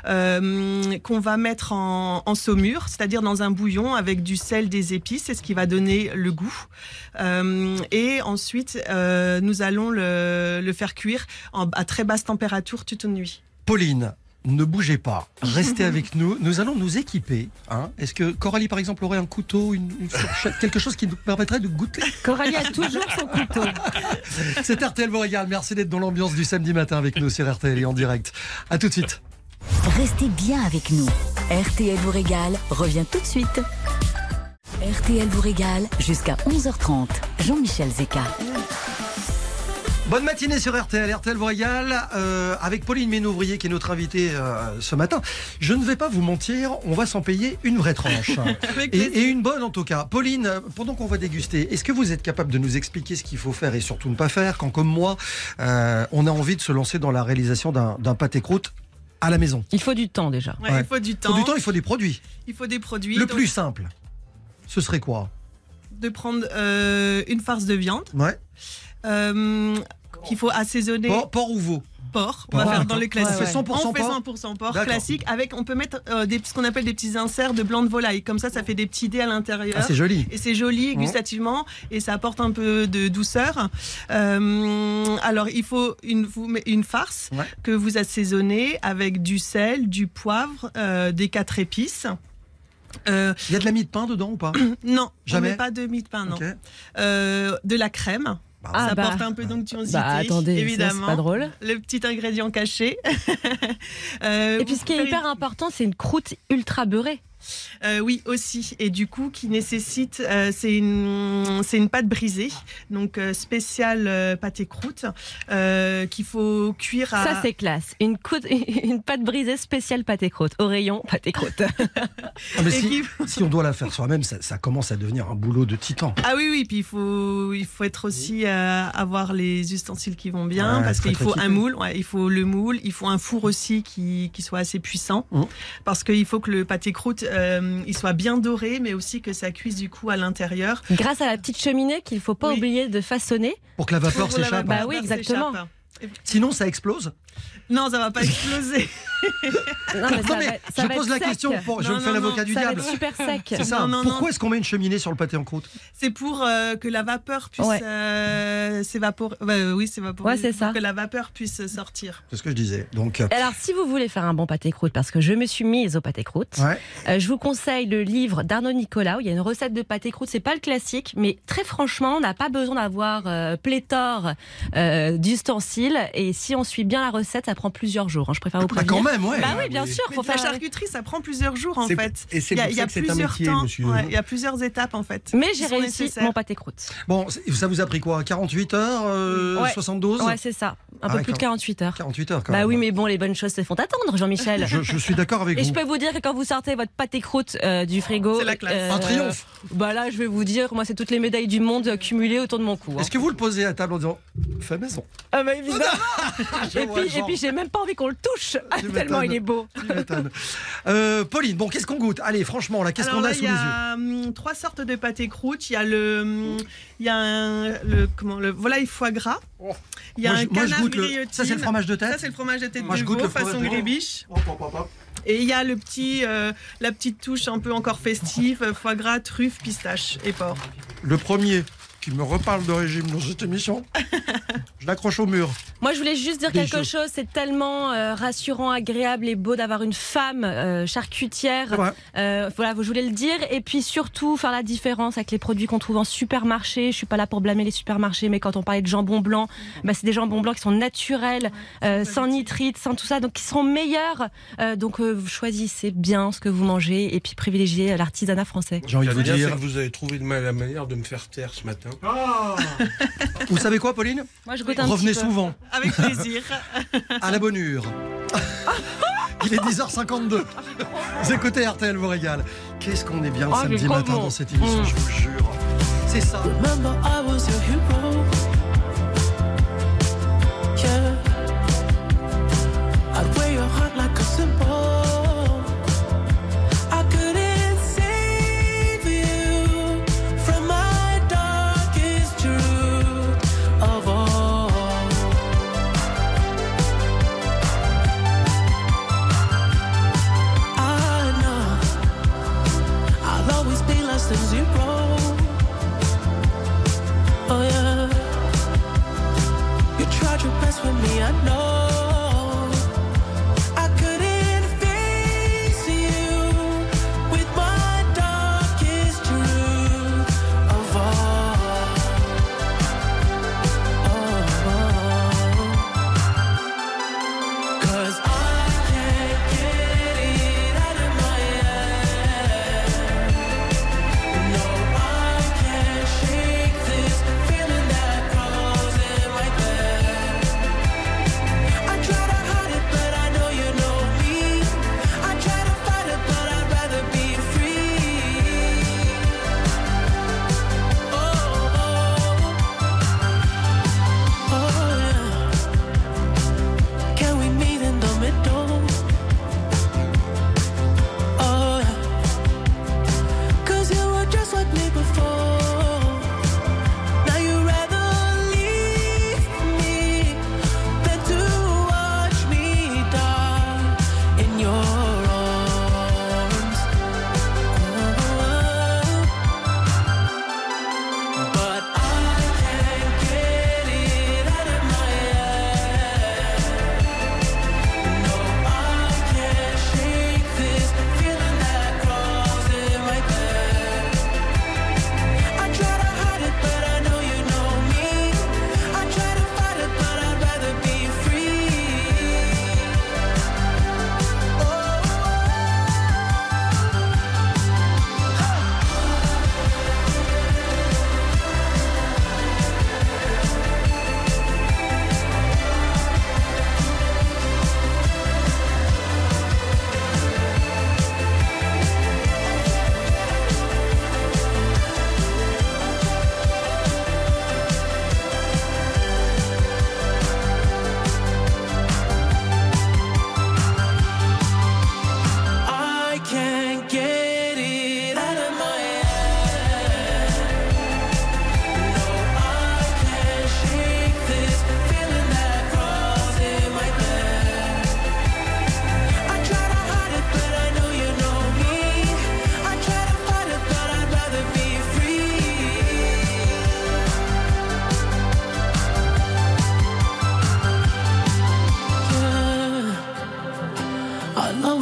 euh, qu'on va mettre en, en saumure, c'est-à-dire dans un bouillon avec du sel, des épices, c'est ce qui va donner le goût. Euh, et ensuite, euh, nous allons le, le faire cuire en, à très basse température toute une nuit. Pauline, ne bougez pas, restez avec nous. Nous allons nous équiper. Hein. Est-ce que Coralie, par exemple, aurait un couteau, une, une fourchette, quelque chose qui nous permettrait de goûter? Coralie a toujours son couteau. C'est R T L vous régale. Merci d'être dans l'ambiance du samedi matin avec nous sur R T L et en direct. À tout de suite. Restez bien avec nous. R T L vous régale revient tout de suite. R T L vous régale jusqu'à onze heures trente. Jean-Michel Zeka. Bonne matinée sur R T L, R T L vous régale, euh, avec Pauline Ménouvrier qui est notre invitée euh, ce matin. Je ne vais pas vous mentir, on va s'en payer une vraie tranche. et, et une bonne en tout cas. Pauline, pendant qu'on va déguster, est-ce que vous êtes capable de nous expliquer ce qu'il faut faire et surtout ne pas faire quand, comme moi, euh, on a envie de se lancer dans la réalisation d'un, d'un pâté croûte à la maison? Il faut du temps déjà. Ouais, Ouais. Il faut du Il temps. faut du temps, il faut des produits. Il faut des produits. Le donc, plus simple, ce serait quoi? de prendre euh, une farce de viande Ouais. euh, qu'il faut assaisonner. Porc, porc ou veau? Porc. On Porc, va faire d'accord. dans le classique. On fait cent pour cent On fait porc cent pour cent porc D'accord. classique. Avec, on peut mettre euh, des, ce qu'on appelle des petits inserts de blanc de volaille. Comme ça, ça fait des petits dés à l'intérieur. Ah, c'est joli. Et c'est joli gustativement et ça apporte un peu de douceur. Euh, alors, il faut une, vous met- une farce Ouais. que vous assaisonnez avec du sel, du poivre, euh, des quatre épices. Euh, Il y a de la mie de pain dedans ou pas? non, Jamais on met pas de mie de pain, non. Ok. Euh, de la crème. Ah, ça bah. apporte un peu d'onctuosité, Bah attendez, ça, évidemment. c'est pas drôle. Le petit ingrédient caché. Euh, Et puis vous ce qui est ferez- hyper important, c'est une croûte ultra beurrée. Euh, oui, aussi. Et du coup, qui nécessite, euh, c'est une, c'est une pâte brisée, donc euh, spéciale euh, pâté croûte, euh, qu'il faut cuire à. Ça, c'est classe. Une, croûte, une pâte brisée spéciale pâté croûte. Au rayon, pâté croûte. Ah, mais Et si, qui- si on doit la faire soi-même, ça, ça commence à devenir un boulot de titan. Ah oui, oui, puis il faut, il faut être aussi euh, avoir les ustensiles qui vont bien, Ouais, parce très, qu'il très faut équipé. un moule, ouais, il faut le moule, il faut un four aussi qui, qui soit assez puissant, Mmh. parce qu'il faut que le pâté croûte, euh, il soit bien doré, mais aussi que ça cuise du coup à l'intérieur. Grâce à la petite cheminée qu'il ne faut pas Oui. oublier de façonner. Pour que la vapeur Pour la s'échappe. Bah vapeur oui, exactement. s'échappe. Sinon, ça explose. Non, ça va pas exploser. Non, mais ça Non, mais va, ça je va pose être la sec. question, pour, je Non, me fais non, l'avocat non, du Ça va diable. être super sec. C'est ça. Non, non, Pourquoi non. est-ce qu'on met une cheminée sur le pâté en croûte? C'est pour euh, que la vapeur puisse Ouais. euh, s'évaporer. Bah, oui, s'évaporer. Ouais, c'est Pour ça. que la vapeur puisse sortir. C'est ce que je disais. Donc, euh, Alors, si vous voulez faire un bon pâté croûte, parce que je me suis mise au pâté croûte, ouais. euh, je vous conseille le livre d'Arnaud Nicolas où il y a une recette de pâté croûte. C'est pas le classique, mais très franchement, on n'a pas besoin d'avoir euh, pléthore euh, d'ustensiles. Et si on suit bien la recette, ça prend plusieurs jours. hein, je préfère vous Bah, prévenir. quand même, ouais. Bah oui, bien oui. sûr. Mais Faut de la faire. charcuterie, ça prend plusieurs jours en C'est- fait. et c'est Il y a, pour il y ça a que c'est un plusieurs métier, temps. monsieur. Ouais, il y a plusieurs étapes en fait. Mais qui j'ai sont réussi nécessaires. mon pâté croûte. Bon, c'est- ça vous a pris quoi? quarante-huit heures euh, Ouais. soixante-douze Ouais, c'est ça. Un Ah peu ouais, plus de quand- quarante-huit heures. quarante-huit heures quand Bah même. oui, mais bon, les bonnes choses se font attendre, Jean-Michel. Je, je suis d'accord avec Et vous. je peux vous dire que quand vous sortez votre pâté croûte euh, du frigo, C'est la classe. Un triomphe. Bah là, je vais vous dire, moi, c'est toutes les médailles du monde euh, cumulées autour de mon cou. hein. Est-ce que vous le posez à table en disant fait maison? Ah bah évidemment. Je et, vois le puis, et genre. puis, j'ai même pas envie qu'on le touche. Tu Tellement m'étonnes. il est beau. Tu m'étonnes. Euh, Pauline, bon, qu'est-ce qu'on goûte? Allez, franchement, là, qu'est-ce Alors qu'on a là, sous il y les yeux? a hum, trois sortes de pâté croûte. Il y a le, hum, il y a un- le comment le volaille foie gras. Il y a Moi, un je- moi, je canard goûte le- griotine. Ça, c'est le fromage de Ça tête? c'est le fromage de tête Moi, je de goûte veau le fromage façon de veau. grébiche. Hop, hop, hop, hop. Et il y a le petit, euh, la petite touche un peu encore festive, euh, foie gras, truffe, pistache et porc. Le premier qui me reparle de régime dans cette émission, je l'accroche au mur. Moi, je voulais juste dire Des quelque choses. chose. C'est tellement euh, rassurant, agréable et beau d'avoir une femme euh, charcutière. Ouais. Euh, voilà, je voulais le dire. Et puis surtout, faire la différence avec les produits qu'on trouve en supermarché. Je suis pas là pour blâmer les supermarchés, mais quand on parlait de jambon blanc, bah, c'est des jambons blancs qui sont naturels, euh, sans nitrite, sans tout ça, donc qui seront meilleurs. Euh, donc, euh, vous choisissez bien ce que vous mangez et puis privilégiez l'artisanat français. J'ai envie de vous J'allais dire, dire. c'est que vous avez trouvé de mal- la manière de me faire taire ce matin. Vous savez quoi, Pauline? Moi, je goûte un Revenez petit peu. souvent, Avec plaisir. à la bonne heure. Il est dix heures cinquante-deux. Vous écoutez R T L vous régale. Qu'est-ce qu'on est bien le Oh, samedi mais matin comment dans cette émission, Mmh. je vous jure. C'est ça. Remember, I was your hero. Yeah. I'd wear your heart like a symbol. I couldn't save you from my darkest truth of all. I know I'll always be less than zero.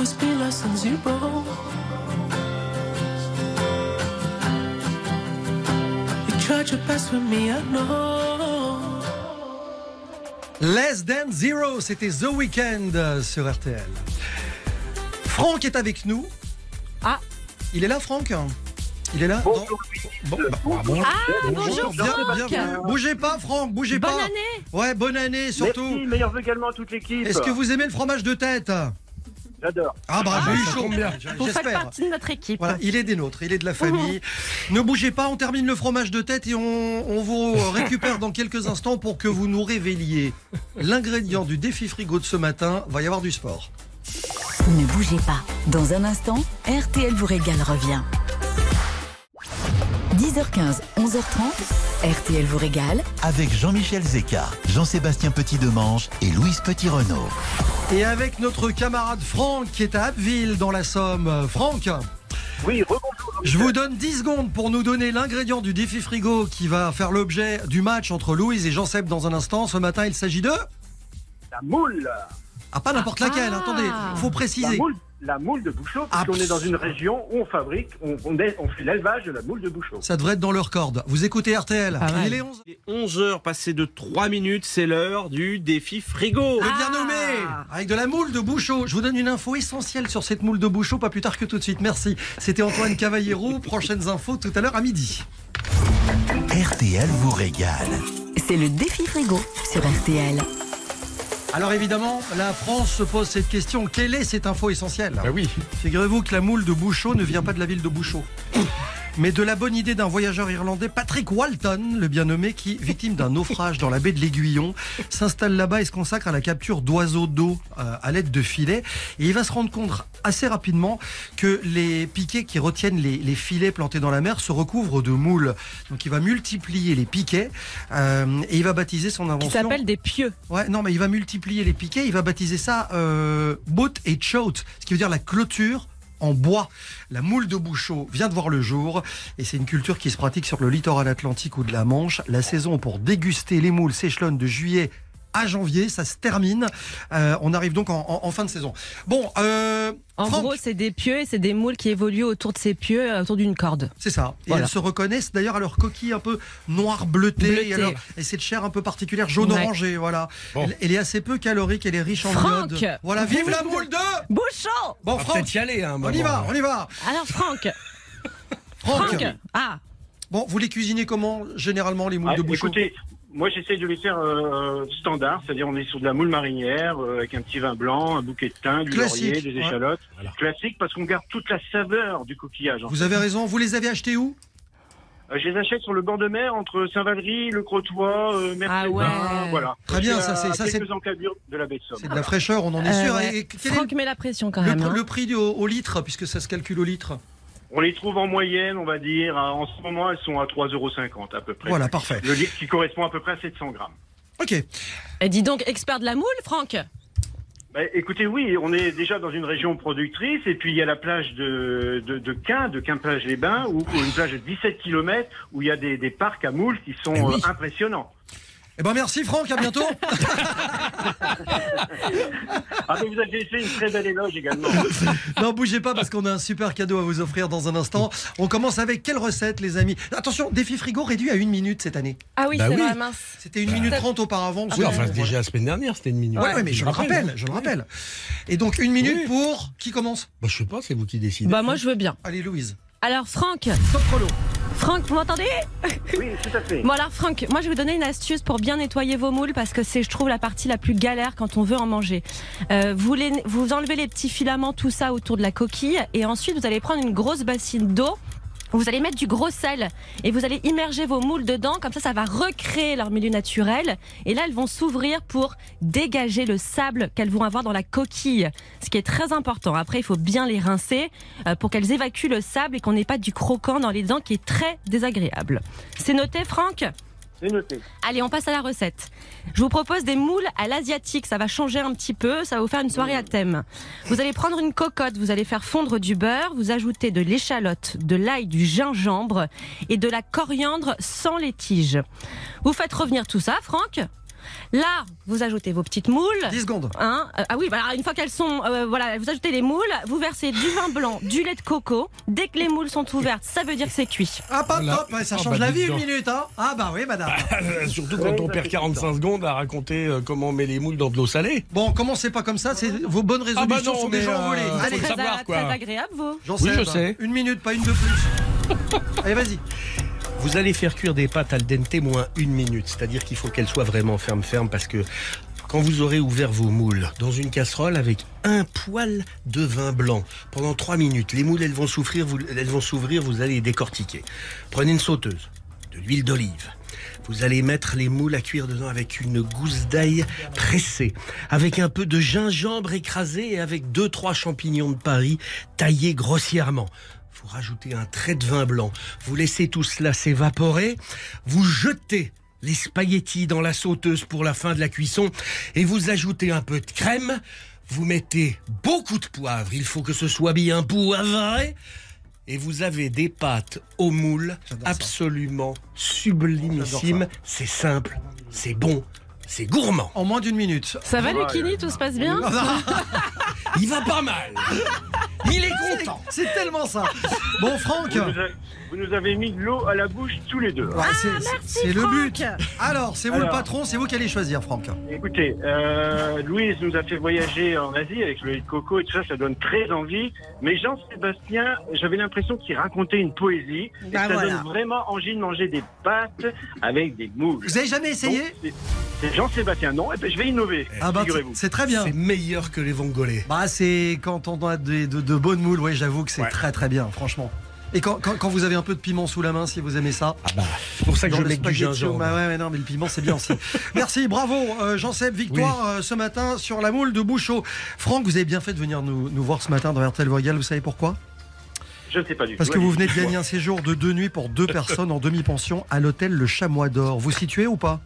always be less than zero. You tried your best with me, I know. Less Than Zero, c'était The Weeknd sur R T L. Franck est avec nous. Ah. Il est là, Franck ? Il est là ? Bonjour. Bon, bah, ah, bon. Ah, bonjour Bien, Franck. bien. Bougez pas, Franck, bougez Bonne pas. année. Ouais, bonne année surtout. Merci, meilleurs vœux également à toute l'équipe. Est-ce que vous aimez le fromage de tête ? J'adore. Ah bah j'ai eu chaud. Vous faites J'espère. partie de notre équipe. Voilà, il est des nôtres, il est de la famille. Ne bougez pas, on termine le fromage de tête et on, on vous récupère dans quelques instants pour que vous nous révéliez l'ingrédient du défi frigo de ce matin. Va y avoir du sport. Ne bougez pas. Dans un instant, R T L vous régale revient. dix heures quinze, onze heures trente, R T L vous régale. Avec Jean-Michel Zeka, Jean-Sébastien Petit-Demange et Louise Petit-Renaud. Et avec notre camarade Franck qui est à Abbeville dans la Somme. Franck, Oui, rebonjour. je vous donne dix secondes pour nous donner l'ingrédient du défi frigo qui va faire l'objet du match entre Louise et Jean-Seb dans un instant. Ce matin, il s'agit de... La moule. Ah, pas n'importe laquelle, Ah. attendez, faut La préciser. moule, la moule de Bouchot, Ah, parce qu'on est dans pff. une région où on fabrique, on, on, est- on fait l'élevage de la moule de Bouchot. Ça devrait être dans leur corde. Vous écoutez R T L. Pas mal. Il est onze. Il est onze heures passées de trois minutes, c'est l'heure du défi frigo. Le bien Ah. nommé, avec de la moule de Bouchot. Je vous donne une info essentielle sur cette moule de Bouchot, pas plus tard que tout de suite. Merci. C'était Antoine Cavallero. Prochaines infos tout à l'heure à midi. R T L vous régale. C'est le défi frigo sur R T L. Alors évidemment, la France se pose cette question. Quelle est cette info essentielle ? Bah oui. Figurez-vous que la moule de Bouchot ne vient pas de la ville de Bouchot, mais de la bonne idée d'un voyageur irlandais, Patrick Walton, le bien nommé, qui, victime d'un naufrage dans la baie de l'Aiguillon, s'installe là-bas et se consacre à la capture d'oiseaux d'eau euh, à l'aide de filets. Et il va se rendre compte assez rapidement que les piquets qui retiennent les, les filets plantés dans la mer se recouvrent de moules. Donc il va multiplier les piquets euh, et il va baptiser son Qui invention... s'appelle des pieux. Ouais, non, mais il va multiplier les piquets, il va baptiser ça euh, boat et chout, ce qui veut dire la clôture en bois. La moule de Bouchot vient de voir le jour et c'est une culture qui se pratique sur le littoral atlantique ou de la Manche. La saison pour déguster les moules s'échelonne de juillet à janvier, ça se termine. Euh, on arrive donc en, en- en fin de saison. Bon, euh, En Franck, gros, c'est des pieux et c'est des moules qui évoluent autour de ces pieux, euh, autour d'une corde. c'est ça. Et Voilà. elles se reconnaissent d'ailleurs à leur coquille un peu noir bleuté, Bleuté. et, alors- et cette chair un peu particulière jaune Ouais. orangé. Voilà. Bon. Elle, elle est assez peu calorique, elle est riche en Franck. iode. Voilà, vive la moule de. Bouchot. Bon, On va Franck, peut-être y aller hein, un on moment. y va, on y va. Alors Franck, Franck. Franck. Ah, Bon, vous les cuisinez comment généralement les moules Ah, de Bouchot? écoutez, moi j'essaie de les faire euh, standard, c'est-à-dire on est sur de la moule marinière euh, avec un petit vin blanc, un bouquet de thym, du Classique, laurier, des ouais. échalotes. Voilà. Classique parce qu'on garde toute la saveur du coquillage. en Vous fait. avez raison. Vous les avez achetés où? Euh, je les achète sur le bord de mer entre Saint-Valery, le Crotoy, euh, Mercédin, Ah ouais. voilà. Très bien, C'est ça, à c'est- ça, c'est- quelques encablures de la baie de Somme. C'est de la fraîcheur, on en est Euh, sûr. ouais. Et quel est Franck met la pression quand le, même. le- hein. le prix du- au, au litre, puisque ça se calcule au litre? On les trouve en moyenne, on va dire, à- en ce moment elles sont à trois euros cinquante à peu près. Voilà, parfait. Le litre qui correspond à peu près à sept cents grammes. Ok. Et dis donc, expert de la moule, Franck. Bah, écoutez, oui, on est déjà dans une région productrice, et puis il y a la plage de, de, de Quin, de Quimplage-les-Bains, où, où une plage de dix-sept kilomètres, où il y a des, des parcs à moules qui sont Eh oui. euh, impressionnants. Eh ben merci Franck, à bientôt. Ah, mais vous avez fait une très belle éloge également. Non, bougez pas parce qu'on a un super cadeau à vous offrir dans un instant. On commence avec quelle recette, les amis? Attention, défi frigo réduit à une minute cette année. Ah oui, Bah c'est oui. vrai, mince. C'était une minute trente auparavant. Oui, enfin déjà la semaine dernière c'était une minute. Ouais, ouais, mais je le rappelle, je le rappelle. Et donc une minute Oui. pour qui commence? Bah, je sais pas, c'est vous qui décidez. Bah moi je veux bien. Allez Louise. Alors Franck, Top chrono. Franck, vous m'entendez? Oui, tout à fait. Bon alors Franck, moi je vais vous donner une astuce pour bien nettoyer vos moules parce que c'est, je trouve, la partie la plus galère quand on veut en manger. Euh, vous, les, vous enlevez les petits filaments, tout ça autour de la coquille, et ensuite vous allez prendre une grosse bassine d'eau. Vous allez mettre du gros sel et vous allez immerger vos moules dedans, comme ça ça va recréer leur milieu naturel et là elles vont s'ouvrir pour dégager le sable qu'elles vont avoir dans la coquille, ce qui est très important. Après il faut bien les rincer euh, pour qu'elles évacuent le sable et qu'on n'ait pas du croquant dans les dents qui est très désagréable. C'est noté Franck ? C'est noté. Allez, on passe à la recette. Je vous propose des moules à l'asiatique. Ça va changer un petit peu. Ça va vous faire une soirée à thème. Vous allez prendre une cocotte. Vous allez faire fondre du beurre. Vous ajoutez de l'échalote, de l'ail, du gingembre et de la coriandre sans les tiges. Vous faites revenir tout ça, Franck. Là, vous ajoutez vos petites moules. dix secondes. Hein euh, ah oui, bah, alors, une fois qu'elles sont, euh, voilà, vous ajoutez les moules, vous versez du vin blanc, du lait de coco. Dès que les moules sont ouvertes, ça veut dire que c'est cuit. Ah, pas Voilà. top, ouais, ça Ah, change bah, la dis vie une donc. minute, hein. Ah bah oui, madame. Surtout quand on perd quarante-cinq secondes à raconter euh, comment on met les moules dans de l'eau salée. Bon, commencez pas comme ça, c'est vos bonnes résolutions Ah bah non, sont mais, déjà euh, envolées. faut Allez, le Très, savoir, a- quoi. très agréable, vous. j'en Oui, sais, je bah, sais. Une minute, pas une de plus. Allez, vas-y. Vous allez faire cuire des pâtes al dente moins une minute, c'est-à-dire qu'il faut qu'elles soient vraiment fermes fermes parce que quand vous aurez ouvert vos moules dans une casserole avec un poil de vin blanc pendant trois minutes, les moules elles vont s'ouvrir, vous, elles vont s'ouvrir, vous allez les décortiquer. Prenez une sauteuse, de l'huile d'olive. Vous allez mettre les moules à cuire dedans avec une gousse d'ail pressée, avec un peu de gingembre écrasé et avec deux trois champignons de Paris taillés grossièrement. Vous rajoutez un trait de vin blanc, vous laissez tout cela s'évaporer, vous jetez les spaghettis dans la sauteuse pour la fin de la cuisson et vous ajoutez un peu de crème, vous mettez beaucoup de poivre, il faut que ce soit bien poivré et vous avez des pâtes aux moules J'adore ça. absolument sublimissimes, c'est simple, c'est bon, c'est gourmand. En moins d'une minute. Ça va, Ouais, Lucchini, tout se passe bien? Il va pas mal, il est content. C'est tellement ça. Bon, Franck. Vous nous, avez, vous nous avez mis de l'eau à la bouche tous les deux. Ouais, c'est- c'est c'est le Franck. but. Alors, c'est vous le Alors. patron, c'est vous qui allez choisir, Franck. Écoutez, euh, Louise nous a fait voyager en Asie avec le lait de coco et tout ça, ça donne très envie. Mais Jean-Sébastien, j'avais l'impression qu'il racontait une poésie. Et Bah ça voilà. donne vraiment envie de manger des pâtes avec des moules. Vous avez jamais essayé? Donc, c'est- C'est Jean-Sébastien, non? Eh ben, je vais innover, Ah bah, figurez-vous. c'est très bien. C'est meilleur que les vongolais. Bah, c'est quand on a des- de, de bonnes moules, ouais, j'avoue que c'est Ouais. très très bien, franchement. Et quand, quand, quand vous avez un peu de piment sous la main, si vous aimez ça. Ah bah, c'est pour ça que Dans je le mets du spaghetti, gingembre. bah ouais, ouais, non, mais le piment, c'est bien aussi. Merci, bravo, euh, Jean-Seb, victoire euh, ce matin sur la moule de Bouchot. Franck, vous avez bien fait de venir nous, nous voir ce matin dans R T L Vogal, vous savez pourquoi? Je ne sais pas du tout. Parce que vous venez de Allez, gagner un séjour de deux nuits pour deux personnes en demi-pension à l'hôtel Le Chamois d'Or. Vous situez ou pas?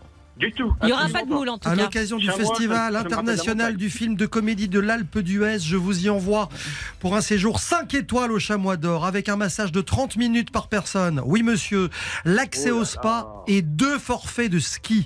Du tout. Il n'y aura pas de absolument moule en tout À cas. l'occasion du Chamois, ça- Festival ça me rappelle la international montagne. du film de comédie de l'Alpe d'Huez, je vous y envoie pour un séjour cinq étoiles au Chamois d'Or avec un massage de trente minutes par personne. Oui monsieur, l'accès Oh là au spa là. et deux forfaits de ski.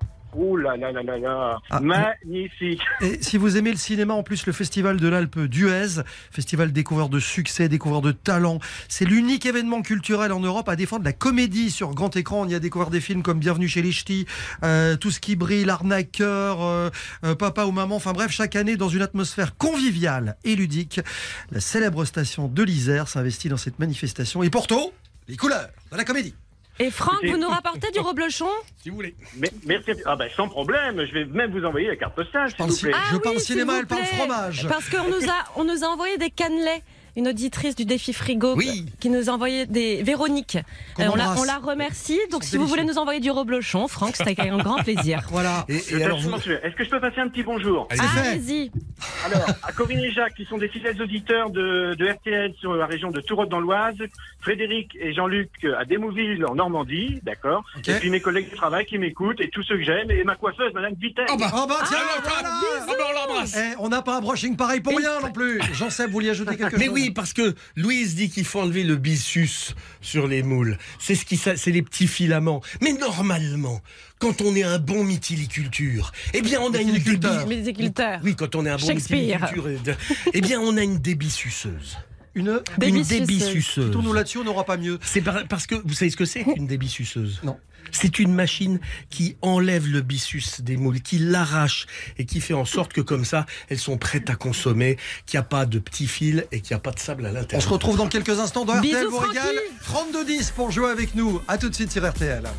Oh là là là là là. Ah, Magnifique. Et si vous aimez le cinéma, en plus le Festival de l'Alpe d'Huez, festival découvreur de succès, découvreur de talent, c'est l'unique événement culturel en Europe à défendre la comédie sur grand écran. On y a découvert des films comme Bienvenue chez les Ch'tis, euh, Tout ce qui brille, L'arnaqueur, euh, euh, Papa ou Maman, enfin bref, chaque année dans une atmosphère conviviale et ludique, la célèbre station de l'Isère s'investit dans cette manifestation. Et Porto, les couleurs de la comédie. Et Franck, Écoutez- vous nous rapportez du reblochon? Si vous voulez. Mais- Merci. Ah ben sans problème, je vais même vous envoyer la carte postale, s'il parle vous si- plaît. Je parle oui, s'il cinéma, vous elle parle plaît. fromage. Parce qu'on nous a, on nous a envoyé des cannelés. Une auditrice du défi frigo Oui. qui nous a envoyé des Véronique. Qu'on Euh, on, la, embrasse. on la remercie. Donc Ils si sont vous voulez délicieux. nous envoyer du reblochon, Franck, c'est avec un grand plaisir. Voilà. Et, Je et suis alors vous... absolument sûr. Est-ce que je peux passer un petit bonjour Allez, fait. Allez-y. Alors, à Corinne et Jacques, qui sont des fidèles auditeurs de, de R T L sur la région de Tourotte dans l'Oise, Frédéric et Jean-Luc à Démouville en Normandie, d'accord. Ok. Et puis mes collègues de travail qui m'écoutent et tous ceux que j'aime et ma coiffeuse, Madame Vittel. Oh bah, Oh bah tiens, Ah, voilà. ah bah, on l'embrasse. Eh, on n'a pas un brushing pareil pour rien non plus. Jean-Seb, vous vouliez ajouter quelque Mais chose? oui, parce que Louise dit qu'il faut enlever le byssus sur les moules. C'est ce qui, ça- c'est les petits filaments. Mais normalement, quand on est un bon mytiliculture, eh bien on a une Mytiliculteur. débi- Les agriculteurs. Oui, quand on est un bon Shakespeare. mytiliculture, eh bien- eh bien on a une débissuceuse. Une. Une Débissuceuse. débissuceuse. Tourne-nous là-dessus, on n'aura pas mieux. C'est par- parce que vous savez ce que c'est qu'une débissuceuse? Non. C'est une machine qui enlève le byssus des moules, qui l'arrache et qui fait en sorte que comme ça, elles sont prêtes à consommer, qu'il n'y a pas de petits fils et qu'il n'y a pas de sable à On l'intérieur. se retrouve dans quelques instants dans R T L Bisous, vous Francky. régale. trente-deux dix pour jouer avec nous. À tout de suite sur R T L.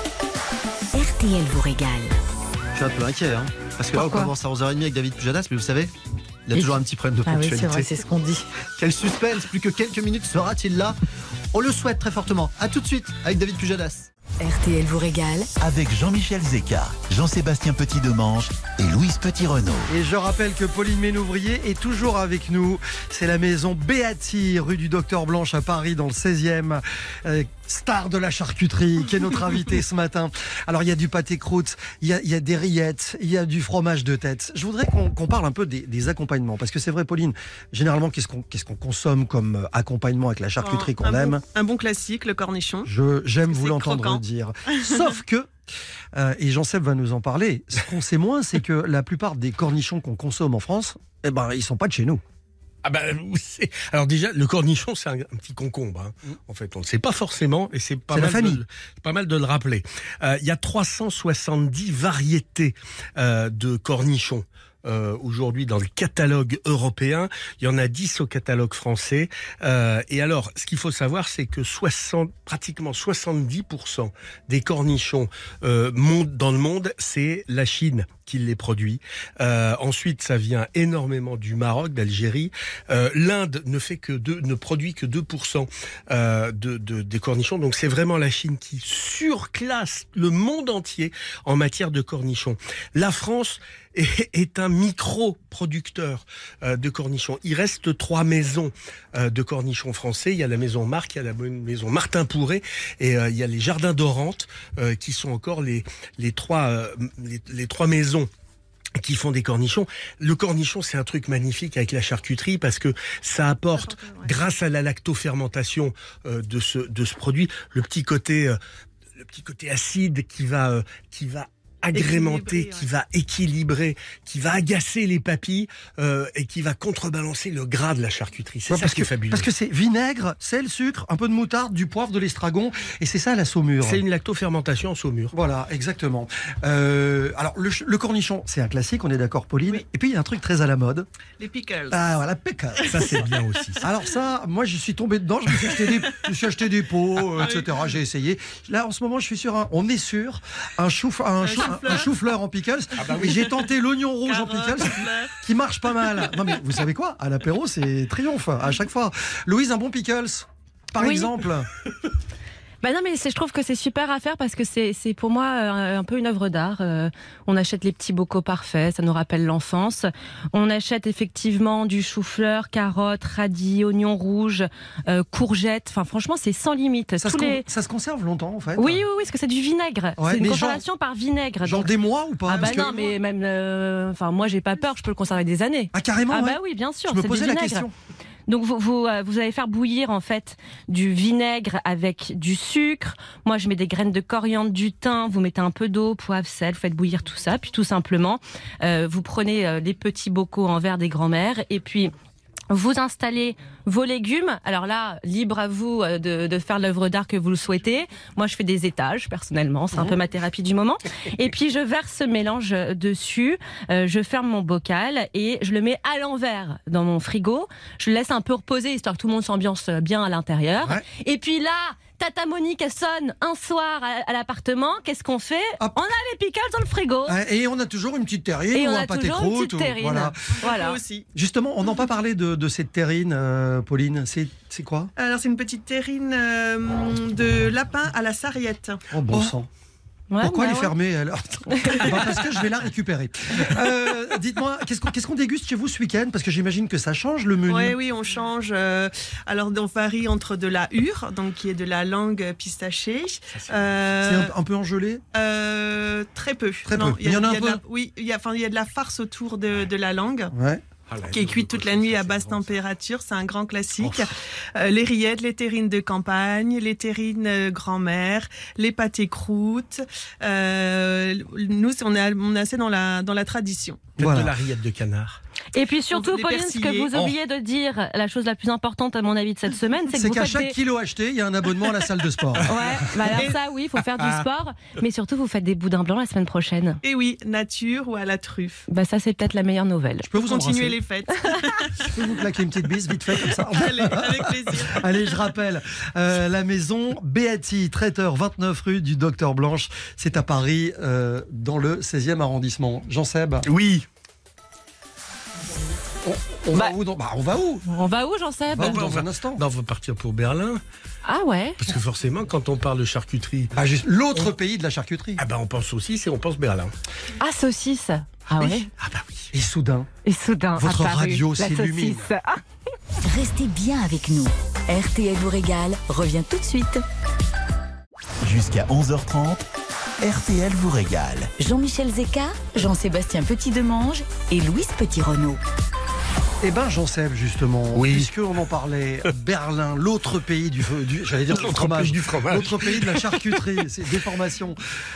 R T L vous régale. Je suis un peu inquiet, hein, parce que là on Pourquoi commence à onze heures trente avec David Pujadas, mais vous savez, il y a toujours un petit problème de Ah oui, ponctualité. c'est vrai, c'est ce qu'on dit. Quel suspense, plus que quelques minutes sera-t-il là? On le souhaite très fortement. À tout de suite avec David Pujadas. R T L vous régale. Avec Jean-Michel Zeka, Jean-Sébastien Petit-Demange et Louise Petit-Renaud. Et je rappelle que Pauline Ménouvrier est toujours avec nous. C'est la maison Béati, rue du Docteur Blanche à Paris, dans le seizième. Euh, star de la charcuterie, qui est notre invitée ce matin. Alors, il y a du pâté croûte, il y a, il y a des rillettes, il y a du fromage de tête. Je voudrais qu'on qu'on parle un peu des, des accompagnements. Parce que c'est vrai, Pauline, généralement, qu'est-ce qu'on qu'est-ce qu'on consomme comme euh, accompagnement avec la charcuterie qu'on un aime Bon, un bon classique, le cornichon. Je J'aime Parce que vous c'est l'entendre croquant. dire. Sauf que Euh, et Jean-Seb va nous en parler. Ce qu'on sait moins, c'est que la plupart des cornichons qu'on consomme en France, eh ben, ils sont pas de chez nous. Ah ben, c'est... Alors déjà, le cornichon, c'est un, un petit concombre. Hein. Mm. En fait, on ne le sait pas forcément, et c'est pas, c'est mal, la famille. De, pas mal de le rappeler. Euh, il y a trois cent soixante-dix variétés euh, de cornichons. Euh, aujourd'hui dans le catalogue européen, il y en a dix au catalogue français. Euh, et alors, ce qu'il faut savoir, c'est que soixante, pratiquement soixante-dix pour cent des cornichons euh, monde, dans le monde, c'est la Chine qui les produit. Euh, ensuite, ça vient énormément du Maroc, d'Algérie. Euh, L'Inde ne fait que deux, ne produit que deux pour cent euh, de, de, des cornichons. Donc, c'est vraiment la Chine qui surclasse le monde entier en matière de cornichons. La France est, est un micro-producteur euh, de cornichons. Il reste trois maisons euh, de cornichons français. Il y a la maison Marc, il y a la maison Martin Pourret et euh, il y a les Jardins d'Orante euh, qui sont encore les, les, trois, euh, les, les trois maisons qui font des cornichons. Le cornichon, c'est un truc magnifique avec la charcuterie parce que ça apporte, grâce à la lactofermentation euh, de ce de ce produit, le petit côté euh, le petit côté acide qui va euh, qui va agrémenter, qui ouais. va équilibrer, qui va agacer les papilles euh, et qui va contrebalancer le gras de la charcuterie. C'est ouais, ça parce qui est que, fabuleux. Parce que c'est vinaigre, sel, sucre, un peu de moutarde, du poivre, de l'estragon, et c'est ça la saumure. C'est une lactofermentation en saumure. Voilà, exactement. Euh, alors le, le cornichon, c'est un classique, on est d'accord, Pauline. Oui. Et puis il y a un truc très à la mode. Les pickles. Ah voilà, pickles. Ça c'est bien aussi. Ça. Alors ça, moi je suis tombé dedans, je me suis acheté des, je me suis acheté des pots, euh, et cetera. J'ai essayé. Là en ce moment, je suis sur un, on est sur un chou, un, un chou, un, un chou-fleur en pickles. Ah bah oui. Et j'ai tenté l'oignon rouge Carotte, en pickles, qui marche pas mal. Non mais vous savez quoi, à l'apéro c'est triomphe à chaque fois. Louise, un bon pickles, par oui. exemple. Bah non mais c'est, je trouve que c'est super à faire parce que c'est, c'est pour moi un, un peu une œuvre d'art. Euh, on achète les petits bocaux parfaits, ça nous rappelle l'enfance. On achète effectivement du chou-fleur, carottes, radis, oignons rouges, euh, courgettes. Enfin franchement c'est sans limite. Ça, Tous se, les... con- ça se conserve longtemps en fait. Oui oui oui, parce que c'est du vinaigre. Ouais, c'est une mais conservation genre, par vinaigre. Genre donc... des mois ou pas? Ah bah parce non que... mais même, enfin euh, moi j'ai pas peur, je peux le conserver des années. Ah carrément. Ah ouais. bah oui bien sûr. Je me c'est posais du la vinaigre. question. Donc vous, vous, vous allez faire bouillir en fait du vinaigre avec du sucre. Moi je mets des graines de coriandre, du thym, vous mettez un peu d'eau, poivre, sel, vous faites bouillir tout ça. Puis tout simplement, euh, vous prenez euh, les petits bocaux en verre des grands-mères et puis vous installez vos légumes. Alors là, libre à vous de, de faire l'œuvre d'art que vous le souhaitez. Moi, je fais des étages, personnellement. C'est un peu ma thérapie du moment. Et puis, je verse ce mélange dessus. Euh, je ferme mon bocal et je le mets à l'envers dans mon frigo. Je le laisse un peu reposer, histoire que tout le monde s'ambiance bien à l'intérieur. Ouais. Et puis là... Tata Monique, elle sonne un soir à, à l'appartement. Qu'est-ce qu'on fait? Hop. On a les pickles dans le frigo. Et on a toujours une petite terrine ou un pâté croûte. Ou... Voilà. voilà. Aussi. Justement, on n'a pas parlé de, de cette terrine, euh, Pauline. C'est, c'est quoi? Alors, c'est une petite terrine euh, de lapin à la sarriette. Oh, bon oh. sang. Ouais, Pourquoi bah elle est ouais. fermée alors? bah Parce que je vais la récupérer. Euh, dites-moi, qu'est-ce qu'on, qu'est-ce qu'on déguste chez vous ce week-end? Parce que j'imagine que ça change le menu. Oui, oui, on change. Euh, alors, on varie entre de la hure, donc qui est de la langue pistachée. Ça, c'est euh, c'est un, un peu en gelée euh, Très peu. Très non, peu. Il y, y en a un peu. La, oui, il y a, enfin, il y a de la farce autour de, de la langue. Ouais. Ah, qui est cuite toute la nuit à basse température, c'est un grand classique. Oh. Euh, les rillettes, les terrines de campagne, les terrines euh, grand-mère, les pâtés croûtes. Euh, nous, on est, on est assez dans la, dans la tradition. Voilà. De la rillette de canard. Et puis surtout, Pauline, ce que vous oubliez oh. de dire, la chose la plus importante à mon avis de cette semaine, c'est que c'est vous qu'à faites chaque des... kilo acheté, il y a un abonnement à la salle de sport. Ouais, bah alors ça, oui, il faut faire du sport, mais surtout vous faites des boudins blancs la semaine prochaine. Et oui, nature ou à la truffe. Bah ça, c'est peut-être la meilleure nouvelle. Je peux vous continuer embrasser. Les fêtes. Je peux vous claquer une petite bise vite fait comme ça. Allez, avec plaisir. Allez, je rappelle, euh, la maison Beati, traiteur vingt-neuf rue du Docteur Blanche, c'est à Paris, euh, dans le seizième arrondissement. Jean-Seb. Oui. On, on, bah, va où dans... bah, on va où On va où, Jean-Seb? bah, Dans un instant. Bah, on va partir pour Berlin. Ah ouais. Parce que forcément, quand on parle de charcuterie... Ah, juste l'autre on... pays de la charcuterie. Ah bah on pense saucisse et on pense Berlin. Ah, saucisse. Ah oui. ouais. Ah bah oui. Et soudain. Et soudain. Votre apparu, radio s'illumine. Ah. Restez bien avec nous. R T L vous régale revient tout de suite. Jusqu'à onze heures trente, R T L vous régale. Jean-Michel Zeka, Jean-Sébastien Petit-Demange et Louise Petit-Renaud. Eh ben, Jean-Seb, justement, oui. puisqu'on en parlait, Berlin, l'autre pays du, du j'allais dire du fromage, pays du fromage, l'autre pays de la charcuterie, c'est déformation.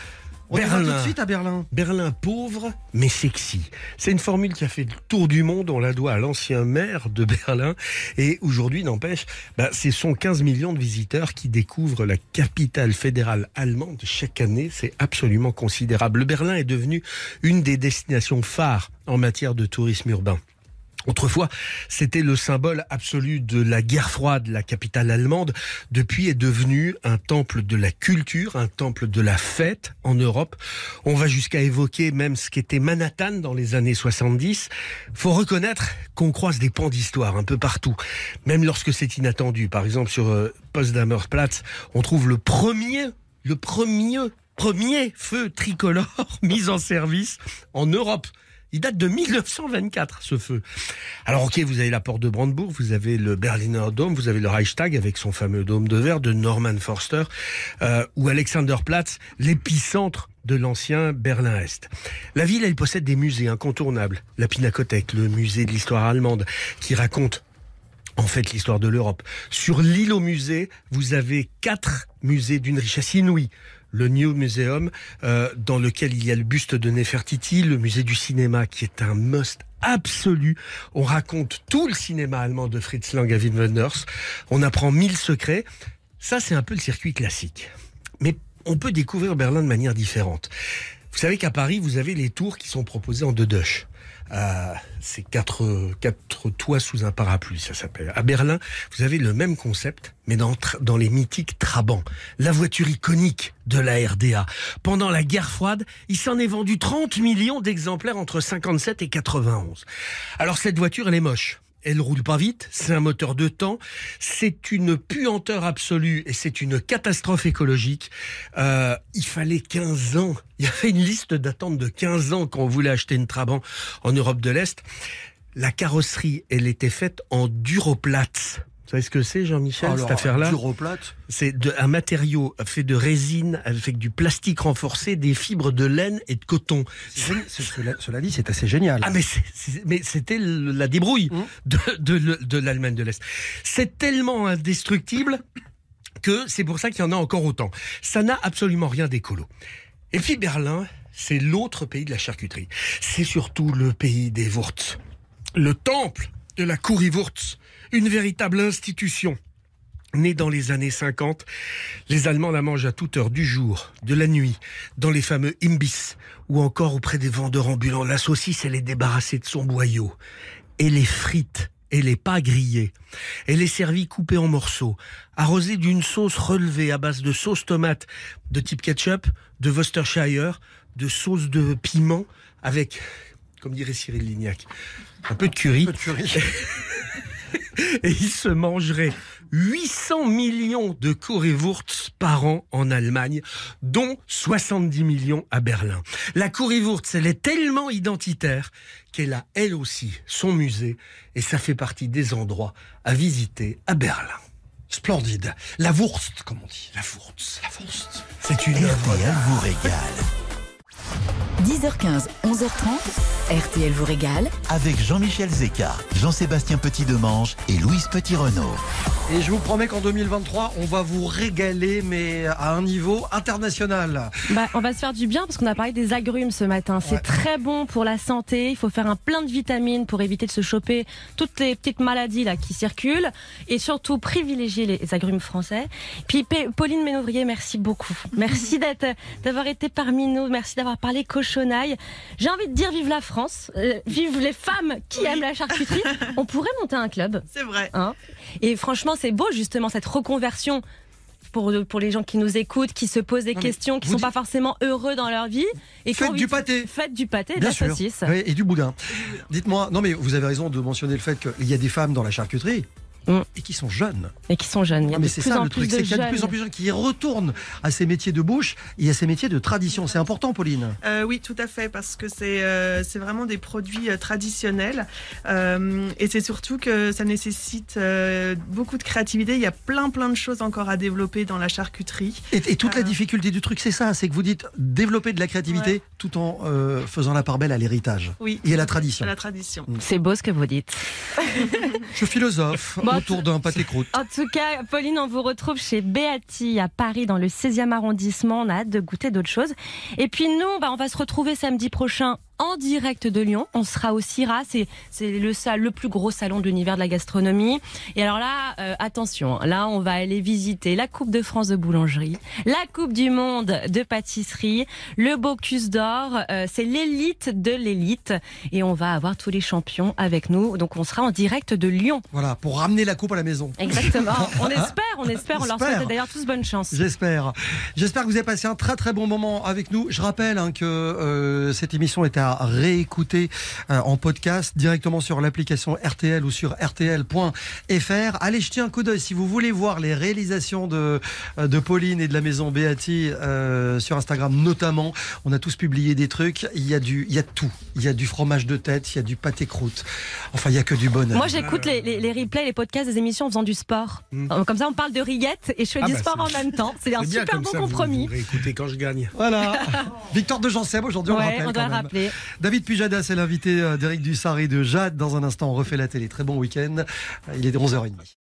On y va Berlin. tout de suite à Berlin. Berlin pauvre mais sexy. C'est une formule qui a fait le tour du monde. On la doit à l'ancien maire de Berlin. Et aujourd'hui, n'empêche, bah, ce sont quinze millions de visiteurs qui découvrent la capitale fédérale allemande chaque année. C'est absolument considérable. Le Berlin est devenu une des destinations phares en matière de tourisme urbain. Autrefois, c'était le symbole absolu de la guerre froide. La capitale allemande, depuis, est devenue un temple de la culture, un temple de la fête en Europe. On va jusqu'à évoquer même ce qu'était Manhattan dans les années soixante-dix. Faut reconnaître qu'on croise des pans d'histoire un peu partout, même lorsque c'est inattendu. Par exemple, sur euh, Potsdamer Platz, on trouve le premier, le premier, premier feu tricolore mis en service en Europe. Il date de mille neuf cent vingt-quatre, ce feu. Alors ok, vous avez la porte de Brandebourg, vous avez le Berliner Dom, vous avez le Reichstag avec son fameux dôme de verre de Norman Forster, euh, ou Alexanderplatz, l'épicentre de l'ancien Berlin-Est. La ville, elle possède des musées incontournables. La Pinakothek, le musée de l'histoire allemande, qui raconte en fait l'histoire de l'Europe. Sur l'île aux musées, vous avez quatre musées d'une richesse inouïe. Le New Museum, euh, dans lequel il y a le buste de Nefertiti, le musée du cinéma, qui est un must absolu. On raconte tout le cinéma allemand de Fritz Lang à Wim Wenders. On apprend mille secrets. Ça, c'est un peu le circuit classique. Mais on peut découvrir Berlin de manière différente. Vous savez qu'à Paris, vous avez les tours qui sont proposées en deux Dutch. Euh, c'est quatre, quatre toits sous un parapluie, ça s'appelle. À Berlin, vous avez le même concept, mais dans, dans les mythiques Trabant, la voiture iconique de la R D A. Pendant la guerre froide, il s'en est vendu trente millions d'exemplaires entre cinquante-sept et quatre-vingt-onze. Alors cette voiture, elle est moche. Elle roule pas vite, c'est un moteur de temps, c'est une puanteur absolue et c'est une catastrophe écologique. Euh, il fallait quinze ans, il y avait une liste d'attente de quinze ans quand on voulait acheter une Trabant en Europe de l'Est. La carrosserie, elle était faite en Duroplatz. Vous savez ce que c'est, Jean-Michel, Alors, cette affaire-là? Duroplatz. C'est de, un matériau fait de résine avec du plastique renforcé, des fibres de laine et de coton. C'est, c'est, cela, cela dit, c'est assez génial. Ah mais, c'est, c'est, mais c'était le, la débrouille mmh. de, de, de l'Allemagne de l'Est. C'est tellement indestructible que c'est pour ça qu'il y en a encore autant. Ça n'a absolument rien d'écolo. Et puis Berlin, c'est l'autre pays de la charcuterie. C'est surtout le pays des Wurz. Le temple de la Currywurst. Une véritable institution. Née dans les années cinquante, les Allemands la mangent à toute heure du jour, de la nuit, dans les fameux Imbiss, ou encore auprès des vendeurs ambulants. La saucisse, elle est débarrassée de son boyau. Elle est frite, elle est pas grillée. Elle est servie coupée en morceaux, arrosée d'une sauce relevée à base de sauce tomate de type ketchup, de Worcestershire, de sauce de piment, avec, comme dirait Cyril Lignac, un peu de curry. Un peu de curry. Et il se mangerait huit cents millions de Currywurst par an en Allemagne, dont soixante-dix millions à Berlin. La Currywurst, elle est tellement identitaire qu'elle a elle aussi son musée et ça fait partie des endroits à visiter à Berlin. Splendide. La Wurst, comme on dit. La Wurst. La Wurst. C'est une R T L vous régale. dix heures quinze, onze heures trente, R T L vous régale. Avec Jean-Michel Zeka, Jean-Sébastien Petit-Demange et Louise Petit-Renaud. Et je vous promets qu'en deux mille vingt-trois, on va vous régaler, mais à un niveau international. Bah, on va se faire du bien parce qu'on a parlé des agrumes ce matin. C'est ouais. très bon pour la santé. Il faut faire un plein de vitamines pour éviter de se choper toutes les petites maladies là qui circulent. Et surtout, privilégier les agrumes français. Puis Pauline Ménouvrier, merci beaucoup. Merci d'être, d'avoir été parmi nous. Merci d'avoir parlé cochonaille. J'ai envie de dire vive la France. Euh, vive les femmes qui oui. aiment la charcuterie. On pourrait monter un club. C'est vrai. Hein et franchement, c'est beau justement cette reconversion pour, pour les gens qui nous écoutent, qui se posent des non, questions, qui ne sont dites... pas forcément heureux dans leur vie. Et faites du pâté. Faites du pâté et de Bien la sûr. saucisse. Oui, et du boudin. Dites-moi, non mais vous avez raison de mentionner le fait qu'il y a des femmes dans la charcuterie. Mmh. Et qui sont jeunes. Et qui sont jeunes. Il y a ah, mais de c'est plus ça en le plus truc, de c'est qu'il y a de plus en jeunes. plus de jeunes qui retournent à ces métiers de bouche et à ces métiers de tradition. C'est important, Pauline. Euh, oui, tout à fait, parce que c'est euh, c'est vraiment des produits euh, traditionnels euh, et c'est surtout que ça nécessite euh, beaucoup de créativité. Il y a plein plein de choses encore à développer dans la charcuterie. Et, et toute euh... la difficulté du truc, c'est ça, c'est que vous dites développer de la créativité ouais. tout en euh, faisant la part belle à l'héritage oui. et à la tradition. À la tradition. C'est beau ce que vous dites. Je philosophe. Bon, autour d'un pâté croûte. En tout cas, Pauline, on vous retrouve chez Beati à Paris, dans le seizième arrondissement. On a hâte de goûter d'autres choses. Et puis nous, bah, on va se retrouver samedi prochain en direct de Lyon. On sera au CIRA, c'est, c'est le, le plus gros salon de l'univers de la gastronomie. Et alors là, euh, attention, là on va aller visiter la Coupe de France de boulangerie, la Coupe du Monde de pâtisserie, le Bocuse d'Or, euh, c'est l'élite de l'élite. Et on va avoir tous les champions avec nous. Donc on sera en direct de Lyon. Voilà, pour ramener la coupe à la maison. Exactement. On espère, on espère. On leur souhaite d'ailleurs tous bonne chance. J'espère. J'espère que vous avez passé un très très bon moment avec nous. Je rappelle hein, que euh, cette émission est à réécouter euh, en podcast directement sur l'application R T L ou sur R T L point F R. Allez jeter un coup d'œil si vous voulez voir les réalisations de, de Pauline et de la maison Beati euh, sur Instagram notamment. On a tous publié des trucs. Il y a du, il y a tout. Il y a du fromage de tête, il y a du pâté croûte. Enfin, il y a que du bonheur. Moi, j'écoute les, les, les replays, les podcasts des émissions en faisant du sport. Mmh. Comme ça, on parle de rillettes et je fais ah du bah sport en même temps. C'est un super bon ça, compromis. Vous, vous réécoutez quand je gagne. Voilà. Victoire de Jean Seb aujourd'hui, on ouais, le rappelle. On doit quand le même. rappeler. David Pujadas est l'invité d'Éric Dussard et de Jade. Dans un instant, on refait la télé. Très bon week-end. Il est onze heures trente.